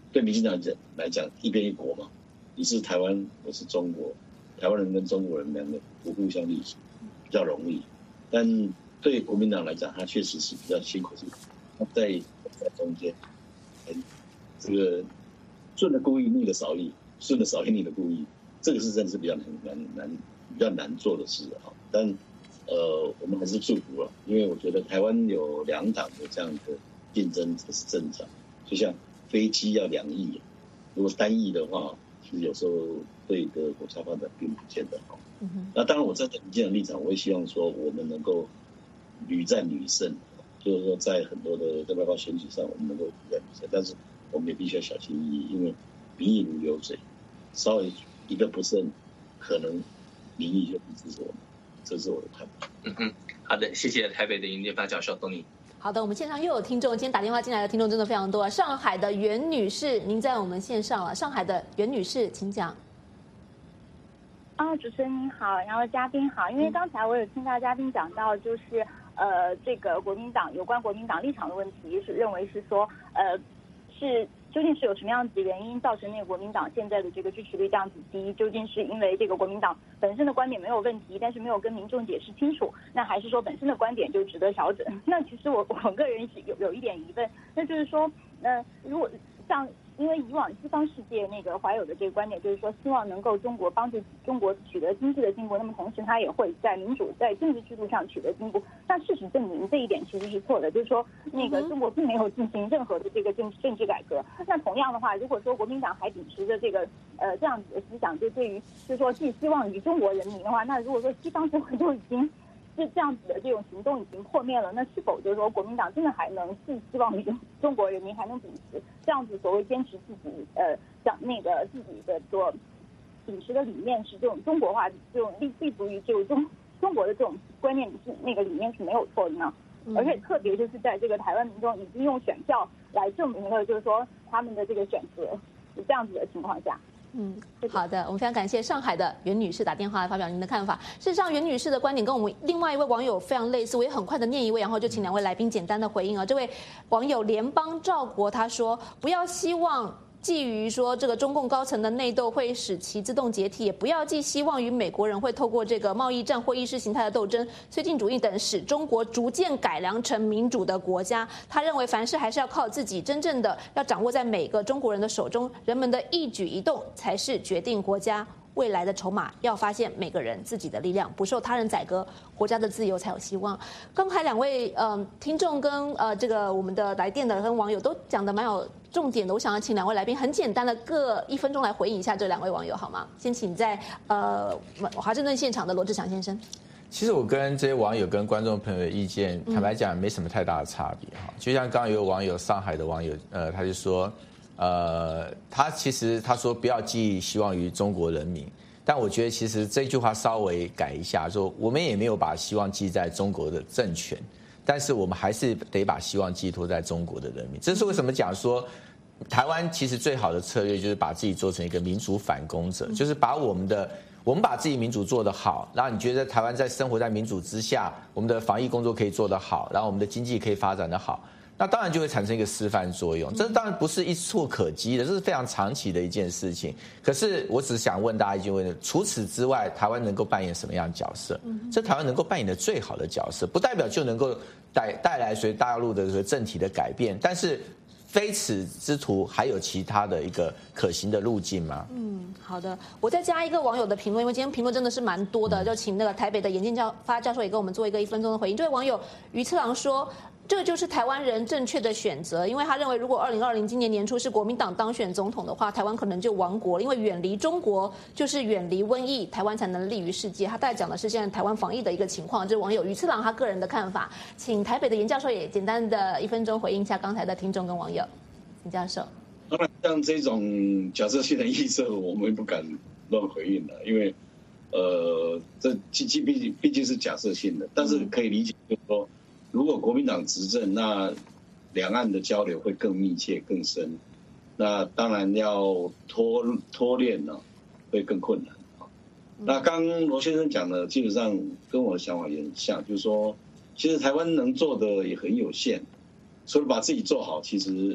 对民进党讲来讲，一边一国嘛，你是台湾，我是中国，台湾人跟中国人两个不互相隶属，比较容易。但对国民党来讲，他确实是比较辛苦，他在在中间，这个顺的故意，逆的少意，顺的少意，逆的故意，这个是真的是比较难难难比较难做的事啊。但呃，我们还是祝福了，因为我觉得台湾有两党的这样的竞争，这是正常。就像飞机要两翼，如果单翼的话，其实有时候对一个国家发展并不见得好。嗯、那当然，我站在民进党立场，我也希望说我们能够屡战屡胜，就是说在很多的在包括选举上，我们能够屡战屡胜，但是我们也必须要小心翼翼，因为民意如流水，稍微一个不慎，可能民意就不支持我们。这是我的看法。 嗯嗯，好的，谢谢台北的尹建发教授，Tony。 好的，我们线上又有听众，今天打电话进来的听众真的非常多。上海的袁女士，您在我们线上了。上海的袁女士，请讲。 啊，主持人您好，然后嘉宾好。因为刚才我有听到嘉宾讲到，就是呃，这个国民党有关国民党立场的问题，是认为是说呃是。究竟是有什么样子的原因造成那个国民党现在的这个支持率这样子低？究竟是因为这个国民党本身的观点没有问题，但是没有跟民众解释清楚，那还是说本身的观点就值得调整？那其实我我个人是有有一点疑问，那就是说，呃，如果像因为以往西方世界那个怀有的这个观点，就是说希望能够中国帮助中国取得经济的进步，那么同时它也会在民主在政治制度上取得进步。但事实证明这一点其实是错的，就是说那个中国并没有进行任何的这个政政治改革。那同样的话，如果说国民党还秉持着这个呃这样子的思想，就对于就是说寄希望于中国人民的话，那如果说西方社会都已经是这样子的这种行动已经破灭了，那是否就是说国民党真的还能寄希望于中国人民，还能秉持这样子所谓坚持自己呃像那个自己的所秉持的理念是这种中国化，这种立立足于这种中中国的这种观念是那个理念是没有错的呢？而且特别就是在这个台湾民众已经用选票来证明了，就是说他们的这个选择是这样子的情况下。 嗯，好的，我们非常感谢上海的袁女士打电话来发表您的看法。事实上，袁女士的观点跟我们另外一位网友非常类似，我也很快的念一位，然后就请两位来宾简单的回应啊。这位网友联邦赵国他说：“不要希望寄于说这个中共高层的内斗会使其自动解体，也不要寄希望于美国人会透过这个贸易战或意识形态的斗争、绥靖主义等，使中国逐渐改良成民主的国家。他认为凡事还是要靠自己，真正的要掌握在每个中国人的手中，人们的一举一动才是决定国家未来的筹码。要发现每个人自己的力量，不受他人宰割，国家的自由才有希望。”刚才两位呃听众跟呃这个我们的来电的跟网友都讲的蛮有重点的，我想要请两位来宾很简单的各一分钟来回应一下这两位网友好吗？先请在呃华盛顿现场的罗志祥先生。 其实我跟这些网友跟观众朋友的意见，坦白讲没什么太大的差别哈。就像刚刚有网友，上海的网友，呃，他就说，呃，他其实他说不要寄希望于中国人民，但我觉得其实这句话稍微改一下，说我们也没有把希望寄在中国的政权，但是我们还是得把希望寄托在中国的人民。这是为什么讲说，台湾其实最好的策略就是把自己做成一个民主反攻者，就是把我们的我们把自己民主做得好，然后你觉得台湾在生活在民主之下，我们的防疫工作可以做得好，然后我们的经济可以发展得好，那当然就会产生一个示范作用。这当然不是一触可及的，这是非常长期的一件事情。可是我只想问大家一句问题：除此之外，台湾能够扮演什么样的角色？这台湾能够扮演的最好的角色，不代表就能够带带来随大陆的政体的改变，但是非此之途还有其他的一个可行的路径吗？ 嗯，好的，我再加一个网友的评论，因为今天评论真的是蛮多的，就请那个台北的严建教发教授也跟我们做一个一分钟的回应。这位网友于次郎说，这就是台湾人正确的选择，因为他认为如果二零二零今年年初是国民党当选总统的话，台湾可能就亡国了，因为远离中国就是远离瘟疫，台湾才能立于世界。他大概讲的是现在台湾防疫的一个情况，这是网友于次郎他个人的看法。请台北的严教授也简单的一分钟回应一下刚才的听众跟网友。严教授， 当然像这种假设性的预测，我们不敢乱回应了，因为呃，这毕毕毕竟是假设性的，但是可以理解，就是说，如果国民党执政，那两岸的交流会更密切、更深，那当然要脱脱链呢，会更困难啊。那刚罗先生讲的，基本上跟我的想法也很像，就是说，其实台湾能做的也很有限，除了把自己做好，其实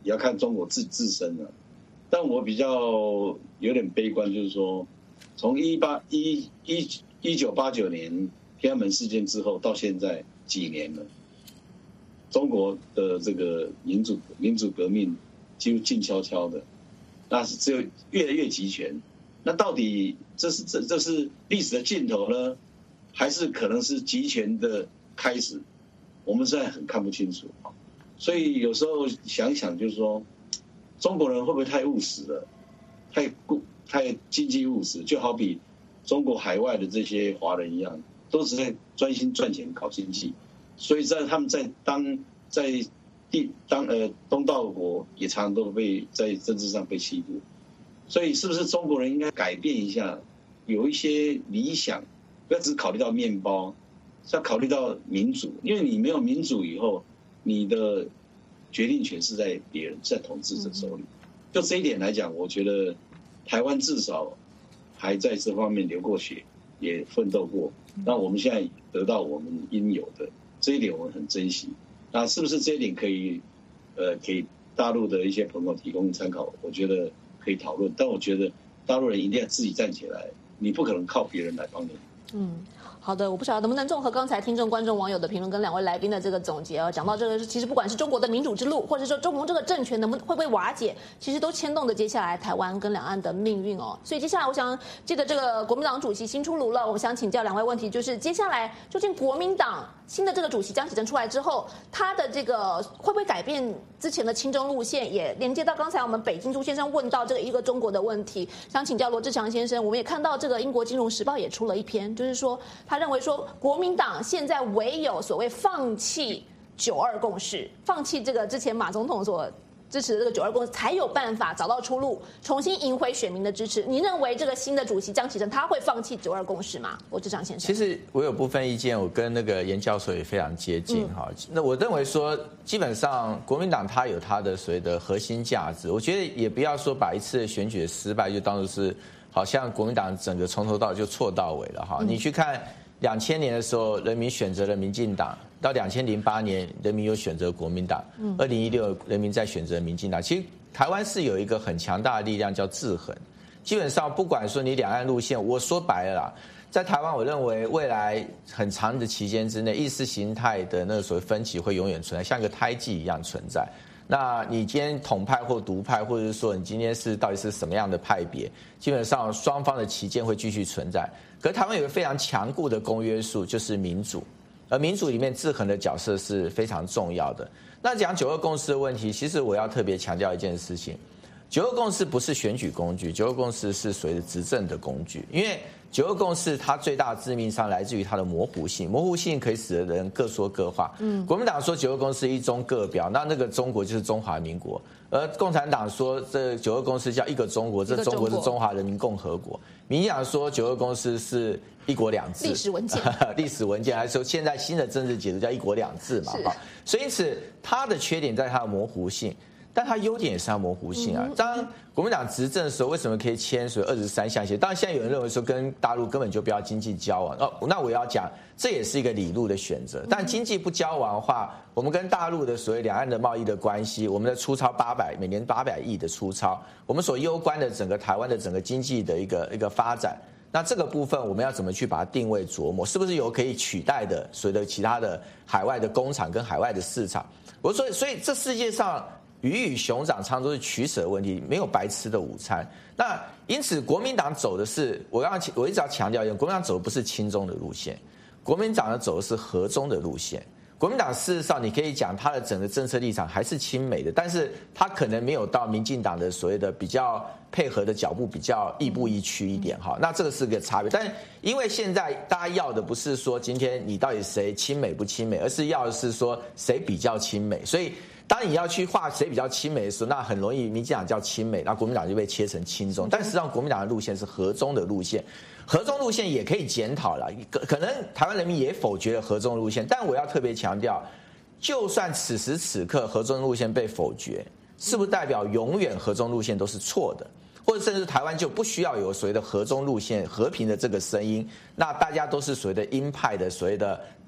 也要看中国自自身了。但我比较有点悲观，就是说，从一八一一一九八九年天安门事件之后到现在几年了，中国的这个民主民主革命几乎静悄悄的，那是只有越来越集权。那到底这是这这是历史的尽头呢，还是可能是集权的开始？我们现在很看不清楚。所以有时候想想，就是说，中国人会不会太务实了，太固太经济务实？就好比中国海外的这些华人一样，都是在专心赚钱搞经济，所以在他们在当在地当呃东道国也常常都被在政治上被欺负。所以是不是中国人应该改变一下，有一些理想，不要只考虑到面包，是要考虑到民主，因为你没有民主以后，你的决定权是在别人，是在统治者手里。就这一点来讲，我觉得台湾至少还在这方面流过血，也奋斗过。那我们现在得到我们应有的这一点，我们很珍惜。那是不是这一点可以呃给大陆的一些朋友提供参考？我觉得可以讨论，但我觉得大陆人一定要自己站起来，你不可能靠别人来帮你。 嗯。好的，我不晓得能不能综合刚才听众、观众、网友的评论跟两位来宾的这个总结啊，讲到这个，其实不管是中国的民主之路，或者说中国这个政权能不能会不会瓦解，其实都牵动着接下来台湾跟两岸的命运哦。所以接下来我想借着这个国民党主席新出炉了，我想请教两位问题，就是接下来究竟国民党新的这个主席江启臣出来之后，他的这个会不会改变之前的亲中路线？也连接到刚才我们北京朱先生问到这个一个中国的问题，想请教罗志强先生，我们也看到这个英国金融时报也出了一篇，就是说他认为说国民党现在唯有所谓放弃九二共识，放弃这个之前马总统所支持的这个九二共识，才有办法找到出路，重新赢回选民的支持。您认为这个新的主席江启臣他会放弃九二共识吗？罗志强先生， 其实我有部分意见，我跟那个严教授也非常接近哈、嗯。那我认为说，基本上国民党它有它的所谓的核心价值，我觉得也不要说把一次选举的失败就当作是好像国民党整个从头到尾就错到尾了哈、嗯。你去看两千年的时候，人民选择了民进党。到两千零八年，人民又选择国民党；二零一六，人民再选择民进党。其实台湾是有一个很强大的力量叫制衡。基本上，不管说你两岸路线，我说白了啦，在台湾，我认为未来很长的期间之内，意识形态的那个所谓分歧会永远存在，像个胎记一样存在。那你今天统派或独派，或者是说你今天是到底是什么样的派别，基本上双方的旗舰会继续存在。可是台湾有个非常强固的公约数，就是民主。而民主里面制衡的角色是非常重要的。那讲九二共识的问题，其实我要特别强调一件事情：九二共识不是选举工具，九二共识是随着执政的工具。因为九二共识它最大的致命伤来自于它的模糊性，模糊性可以使得人各说各话。嗯，国民党说九二共识一中各表，那那个中国就是中华民国；而共产党说这九二共识叫一个中国，这中国是中华人民共和国。民进党说九二共识是一国两制， 历史文件， 历史文件，还说现在新的政治解读叫一国两制嘛，所以因此它的缺点在它的模糊性，但它优点也是它模糊性啊。当国民党执政的时候，为什么可以签署二十三项协议？当然现在有人认为说跟大陆根本就不要经济交往，哦，那我要讲这也是一个理路的选择。但经济不交往的话，我们跟大陆的所谓两岸的贸易的关系，我们的出超八百每年八百亿的出超，我们所攸关的整个台湾的整个经济的一个一个发展。那这个部分我们要怎么去把它定位琢磨？是不是有可以取代的所谓的其他的海外的工厂跟海外的市场？我说，所以这世界上鱼与熊掌常常都是取舍的问题，没有白吃的午餐。那因此国民党走的是，我刚刚我一直要强调一点，国民党走的不是亲中的路线，国民党呢走的是和中的路线。国民党事实上，你可以讲它的整个政策立场还是亲美的，但是它可能没有到民进党的所谓的比较配合的脚步比较亦步亦趋一点哈。那这个是个差别。但是因为现在大家要的不是说今天你到底谁亲美不亲美，而是要的是说谁比较亲美。所以当你要去画谁比较亲美的时候，那很容易民进党叫亲美，然后国民党就被切成亲中。但实际上国民党的路线是和中的路线。和中路线也可以检讨了，可能台湾人民也否决了和中路线，但我要特别强调，就算此时此刻和中路线被否决，是不是代表永远和中路线都是错的？或者甚至台湾就不需要有所谓的和中路线和平的这个声音？那大家都是所谓的鹰派的所谓的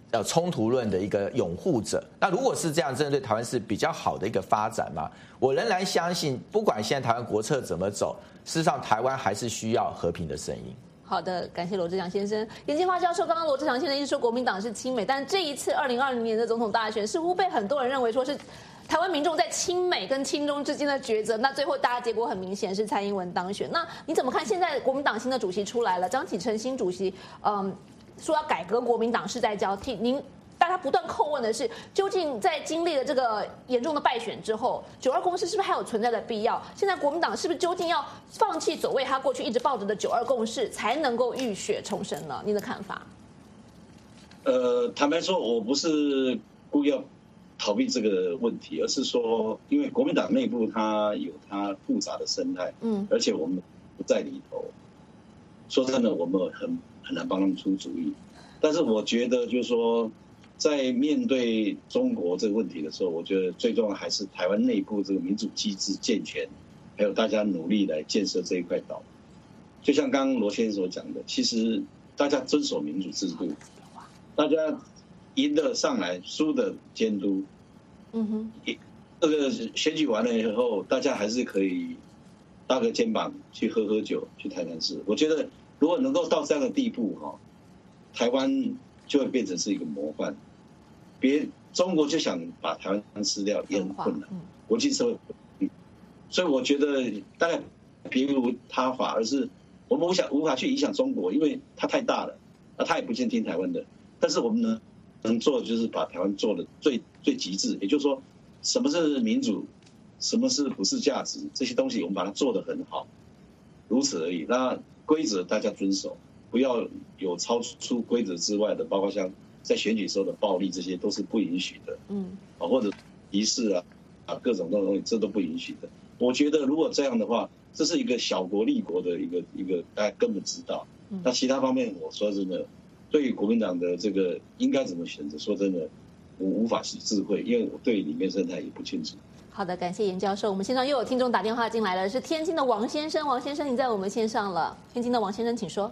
呃冲突论的一个拥护者。那如果是这样，真的对台湾是比较好的一个发展吗？我仍然相信，不管现在台湾国策怎么走，事实上台湾还是需要和平的声音。 好的，感谢罗志祥先生。严金发教授，刚刚罗志祥先生一直说国民党是亲美，但这一次二零二零年的总统大选，似乎被很多人认为说是台湾民众在亲美跟亲中之间的抉择。那最后大家结果很明显是蔡英文当选。那你怎么看？现在国民党新的主席出来了，张启成新主席，嗯，说要改革国民党世代交替。您大家不断叩问的是，究竟在经历了这个严重的败选之后，九二共识是不是还有存在的必要？现在国民党是不是究竟要放弃所谓他过去一直抱着的九二共识，才能够浴血重生呢？您的看法？ 呃，坦白说，我不是故意要逃避这个问题，而是说，因为国民党内部它有它复杂的生态，嗯，而且我们不在里头。说真的，我们很很难帮他们出主意。但是我觉得，就是说，在面对中国这个问题的时候，我觉得最重要还是台湾内部这个民主机制健全，还有大家努力来建设这一块岛。就像刚刚罗先生所讲的，其实大家遵守民主制度，大家赢的上来，输的监督。嗯哼，这个选举完了以后，大家还是可以搭个肩膀去喝喝酒，去谈谈事。我觉得如果能够到这样的地步哈，台湾就会变成是一个模范。别中国就想把台湾吃掉也很困难，国际社会，所以我觉得大概别无他法，而是我们无想无法去影响中国，因为它太大了，那他也不见听台湾的。但是我们呢，能做的就是把台湾做的最最极致，也就是说，什么是民主，什么是普世价值，这些东西我们把它做得很好，如此而已。那规则大家遵守，不要有超出规则之外的，包括像在选举时候的暴力，这些都是不允许的。嗯，啊，或者歧视啊，啊，各种各种东西，这都不允许的。我觉得如果这样的话，这是一个小国立国的一个一个大家根本知道。那其他方面，我说真的，对于国民党的这个应该怎么选择，说真的，我无法是智慧，因为我对里面生态也不清楚。 好的，感谢严教授。我们线上又有听众打电话进来了，是天津的王先生。王先生，你在我们线上了。天津的王先生，请说。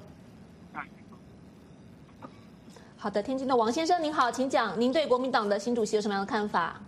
好的，天津的王先生您好，请讲，您对国民党的新主席有什么样的看法？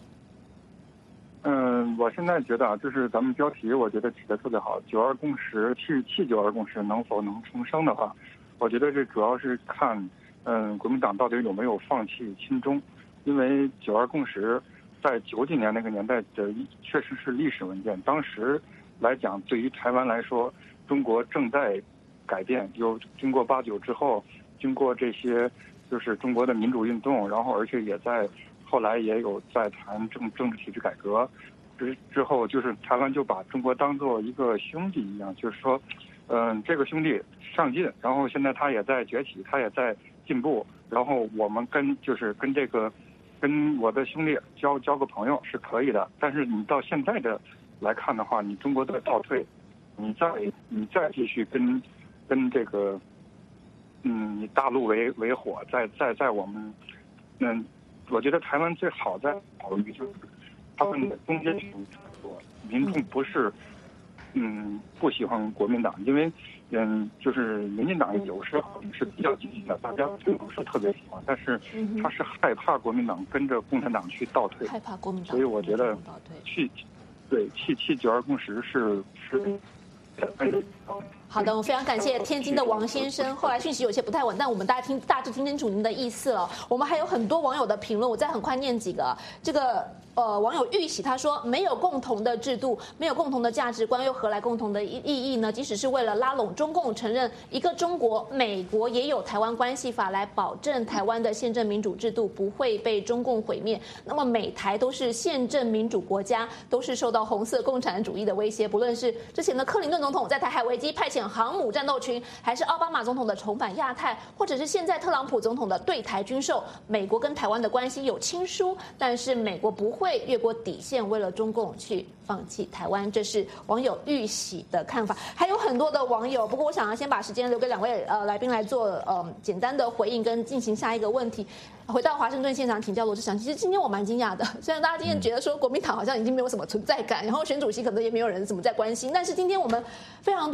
嗯，我现在觉得啊，就是咱们标题我觉得起得特别好，九二共识，弃弃九二共识能否能重生的话，我觉得这主要是看，嗯，国民党到底有没有放弃亲中，因为九二共识在九几年那个年代的确实是历史文件，当时来讲，对于台湾来说，中国正在改变，有经过八九之后，经过这些就是中国的民主运动，然后而且也在后来也有在谈政政治体制改革，之之后就是台湾就把中国当做一个兄弟一样，就是说，嗯，这个兄弟上进，然后现在他也在崛起，他也在进步，然后我们跟就是跟这个跟我的兄弟交交个朋友是可以的，但是你到现在的来看的话，你中国在倒退，你再你再继续跟跟这个嗯你大陆为为伙，在在在我们嗯。我觉得台湾最好在考虑就是他们的中间选民众不是嗯不喜欢国民党，因为嗯就是民进党有时候是比较积极的，大家并不是特别喜欢，但是他是害怕国民党跟着共产党去倒退， 害怕国民党， 所以我觉得去对弃弃九二共识是是。 好的，我非常感谢天津的王先生。后来讯息有些不太稳，但我们大家听大致听清楚您的意思了。我们还有很多网友的评论，我再很快念几个。这个呃，网友玉喜他说，没有共同的制度，没有共同的价值观，又何来共同的意义呢？即使是为了拉拢中共，承认一个中国，美国也有台湾关系法来保证台湾的宪政民主制度不会被中共毁灭。那么美台都是宪政民主国家，都是受到红色共产主义的威胁。不论是之前的克林顿总统在台海危机派遣航母战斗群，还是奥巴马总统的重返亚太，或者是现在特朗普总统的对台军售，美国跟台湾的关系有亲疏，但是美国不会越过底线，为了中共去放弃台湾。这是网友玉喜的看法。还有很多的网友，不过我想要先把时间留给两位呃来宾来做呃简单的回应跟进行下一个问题。回到华盛顿现场请教罗志祥，其实今天我蛮惊讶的，虽然大家今天觉得说国民党好像已经没有什么存在感，然后选主席可能也没有人怎么在关心，但是今天我们非常多的网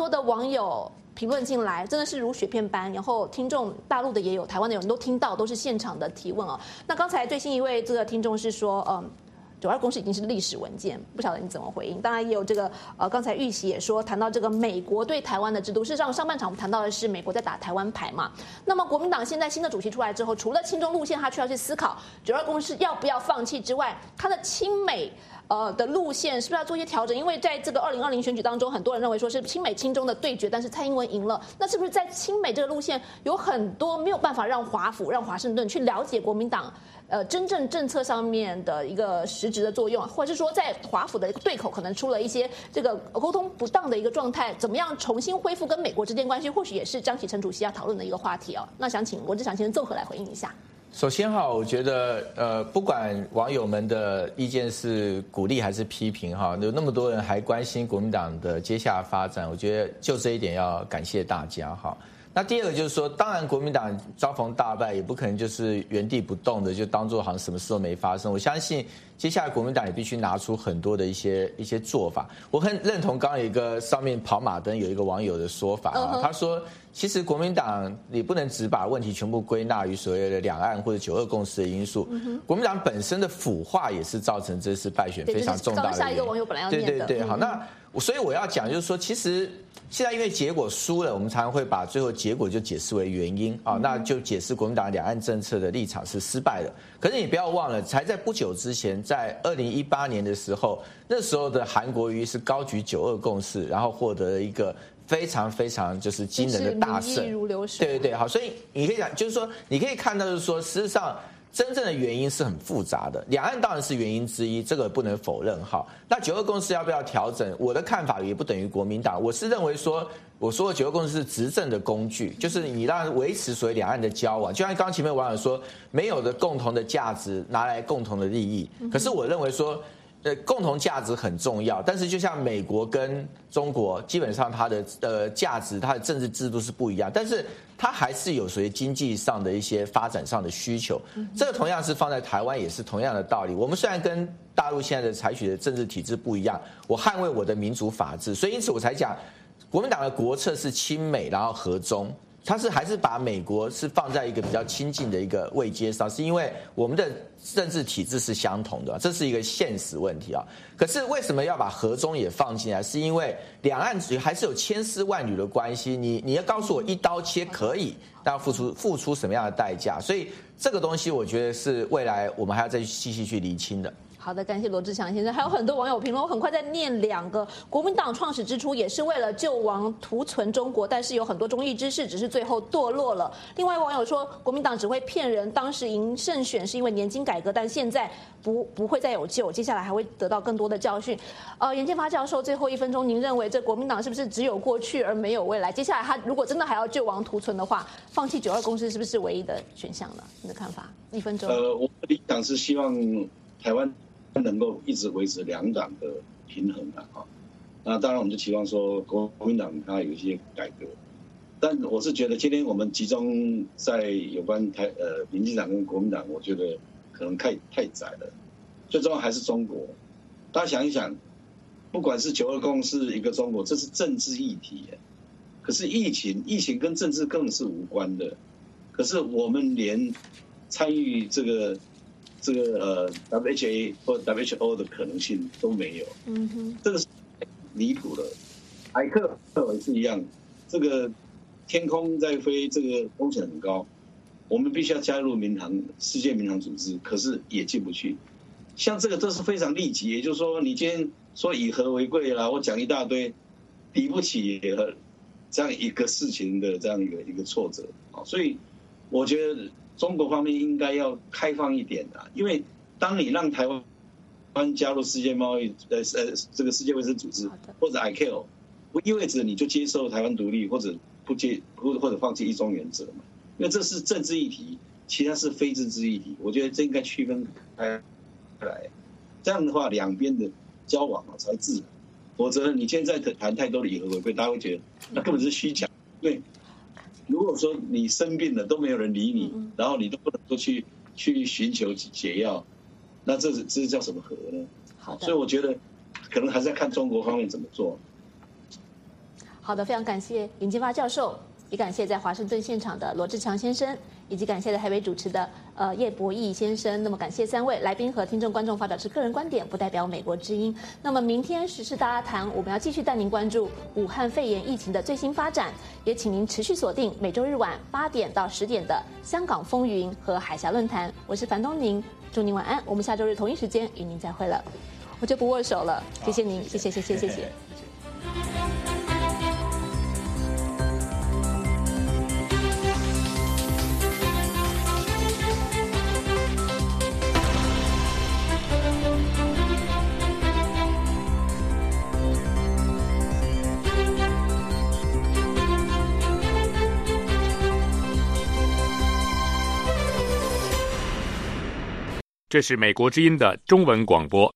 友评论进来，真的是如雪片般，然后听众大陆的也有，台湾的有人都听到，都是现场的提问哦。那刚才最新一位这个听众是说，嗯。九二共识已经是历史文件，不晓得你怎么回应？当然也有这个呃，刚才玉玺也说谈到这个美国对台湾的制度。事实上，上半场我们谈到的是美国在打台湾牌嘛。那么国民党现在新的主席出来之后，除了亲中路线，他需要去思考九二共识要不要放弃之外，他的亲美。呃的路线是不是要做一些调整？因为在这个二零二零选举当中，很多人认为说是亲美亲中的对决，但是蔡英文赢了。那是不是在亲美这个路线有很多没有办法让华府、让华盛顿去了解国民党呃真正政策上面的一个实质的作用，或者是说在华府的对口可能出了一些这个沟通不当的一个状态，怎么样重新恢复跟美国之间关系，或许也是张启成主席要讨论的一个话题哦。那想请罗志祥先生综合来回应一下。 首先哈，我觉得呃，不管网友们的意见是鼓励还是批评哈，有那么多人还关心国民党的接下来发展，我觉得就这一点要感谢大家哈。那第二个就是说，当然国民党遭逢大败，也不可能就是原地不动的，就当作好像什么事都没发生。我相信接下来国民党也必须拿出很多的一些一些做法。我很认同刚刚有一个上面跑马灯有一个网友的说法啊， uh-huh. 他说其实国民党你不能只把问题全部归纳于所谓的两岸或者九二共识的因素， uh-huh. 国民党本身的腐化也是造成这次败选非常重大的原因。 下一个网友本来要念的， 对对对，好，那所以我要讲就是说，其实。现在因为结果输了，我们常常会把最后结果就解释为原因啊，那就解释国民党两岸政策的立场是失败的。可是你不要忘了，才在不久之前，在二零一八年的时候，那时候的韩国瑜是高举九二共识，然后获得了一个非常非常就是惊人的大胜， 如流水。 对对对，好，所以你可以讲，就是说你可以看到，就是说，事实上。真正的原因是很复杂的，两岸当然是原因之一，这个不能否认哈。那九二共识要不要调整？我的看法也不等于国民党，我是认为说，我说的九二共识是执政的工具，就是你让维持所谓两岸的交往，就像刚刚前面网友说，没有的共同的价值拿来共同的利益，可是我认为说。呃，共同价值很重要，但是就像美国跟中国，基本上它的呃价值、它的政治制度是不一样，但是它还是有属于经济上的一些发展上的需求。这个同样是放在台湾也是同样的道理。我们虽然跟大陆现在的采取的政治体制不一样，我捍卫我的民主法治，所以因此我才讲，国民党的国策是亲美，然后和中。他是还是把美国是放在一个比较亲近的一个位阶上，是因为我们的政治体制是相同的，这是一个现实问题啊。可是为什么要把和中也放进来？是因为两岸还是有千丝万缕的关系，你你要告诉我一刀切可以，但要付出付出什么样的代价？所以这个东西我觉得是未来我们还要再细细去厘清的。 好的，感谢罗志祥先生。还有很多网友评论，我很快再念两个。国民党创始之初也是为了救亡图存中国，但是有很多忠义之士，只是最后堕落了。另外网友说，国民党只会骗人，当时赢胜选是因为年金改革，但现在不不会再有救，接下来还会得到更多的教训。呃，严建发教授，最后一分钟，您认为这国民党是不是只有过去而没有未来？接下来他如果真的还要救亡图存的话，放弃九二共识是不是唯一的选项呢？你的看法？一分钟。 呃，我的理想是希望台湾能够一直维持两党的平衡啊，那当然我们就期望说国民党它有一些改革，但我是觉得今天我们集中在有关台呃民进党跟国民党，我觉得可能太太窄了。最重要还是中国，大家想一想，不管是九二共识一个中国，这是政治议题，可是疫情疫情跟政治更是无关的，可是我们连参与这个。这个呃 W H A 或 W H O 的可能性都没有，嗯哼，这个是离谱的。海克也是一样，这个天空在飞，这个风险很高，我们必须要加入民航世界民航组织，可是也进不去。像这个都是非常利己，也就是说，你今天说以和为贵啦，我讲一大堆，抵不起这样一个事情的这样一个一个挫折啊，所以我觉得。中国方面应该要开放一点的，因为当你让台湾加入世界贸易呃呃这个世界卫生组织或者 I C A O， 不意味着你就接受台湾独立或者不接或或者放弃一中原则嘛？因为这是政治议题，其他是非政治议题，我觉得这应该区分开来。这样的话，两边的交往啊才自然，否则你现在谈太多的以和为贵，大家会觉得那根本是虚假，对。如果说你生病了都没有人理你，然后你都不能够去去寻求解药，那这是这是叫什么和呢？ 好的， 所以我觉得可能还是要看中国方面怎么做。 好的，非常感谢尹金发教授，也感谢在华盛顿现场的罗志强先生，以及感谢在台北主持的呃叶博弈先生。那么感谢三位来宾和听众观众发表是个人观点，不代表美国之音。那么明天时事大家谈，我们要继续带您关注武汉肺炎疫情的最新发展，也请您持续锁定每周日晚八点到十点的香港风云和海峡论坛。我是樊东宁，祝您晚安。我们下周日同一时间与您再会了，我就不握手了，谢谢您，谢谢谢谢谢谢。 这是美国之音的中文广播。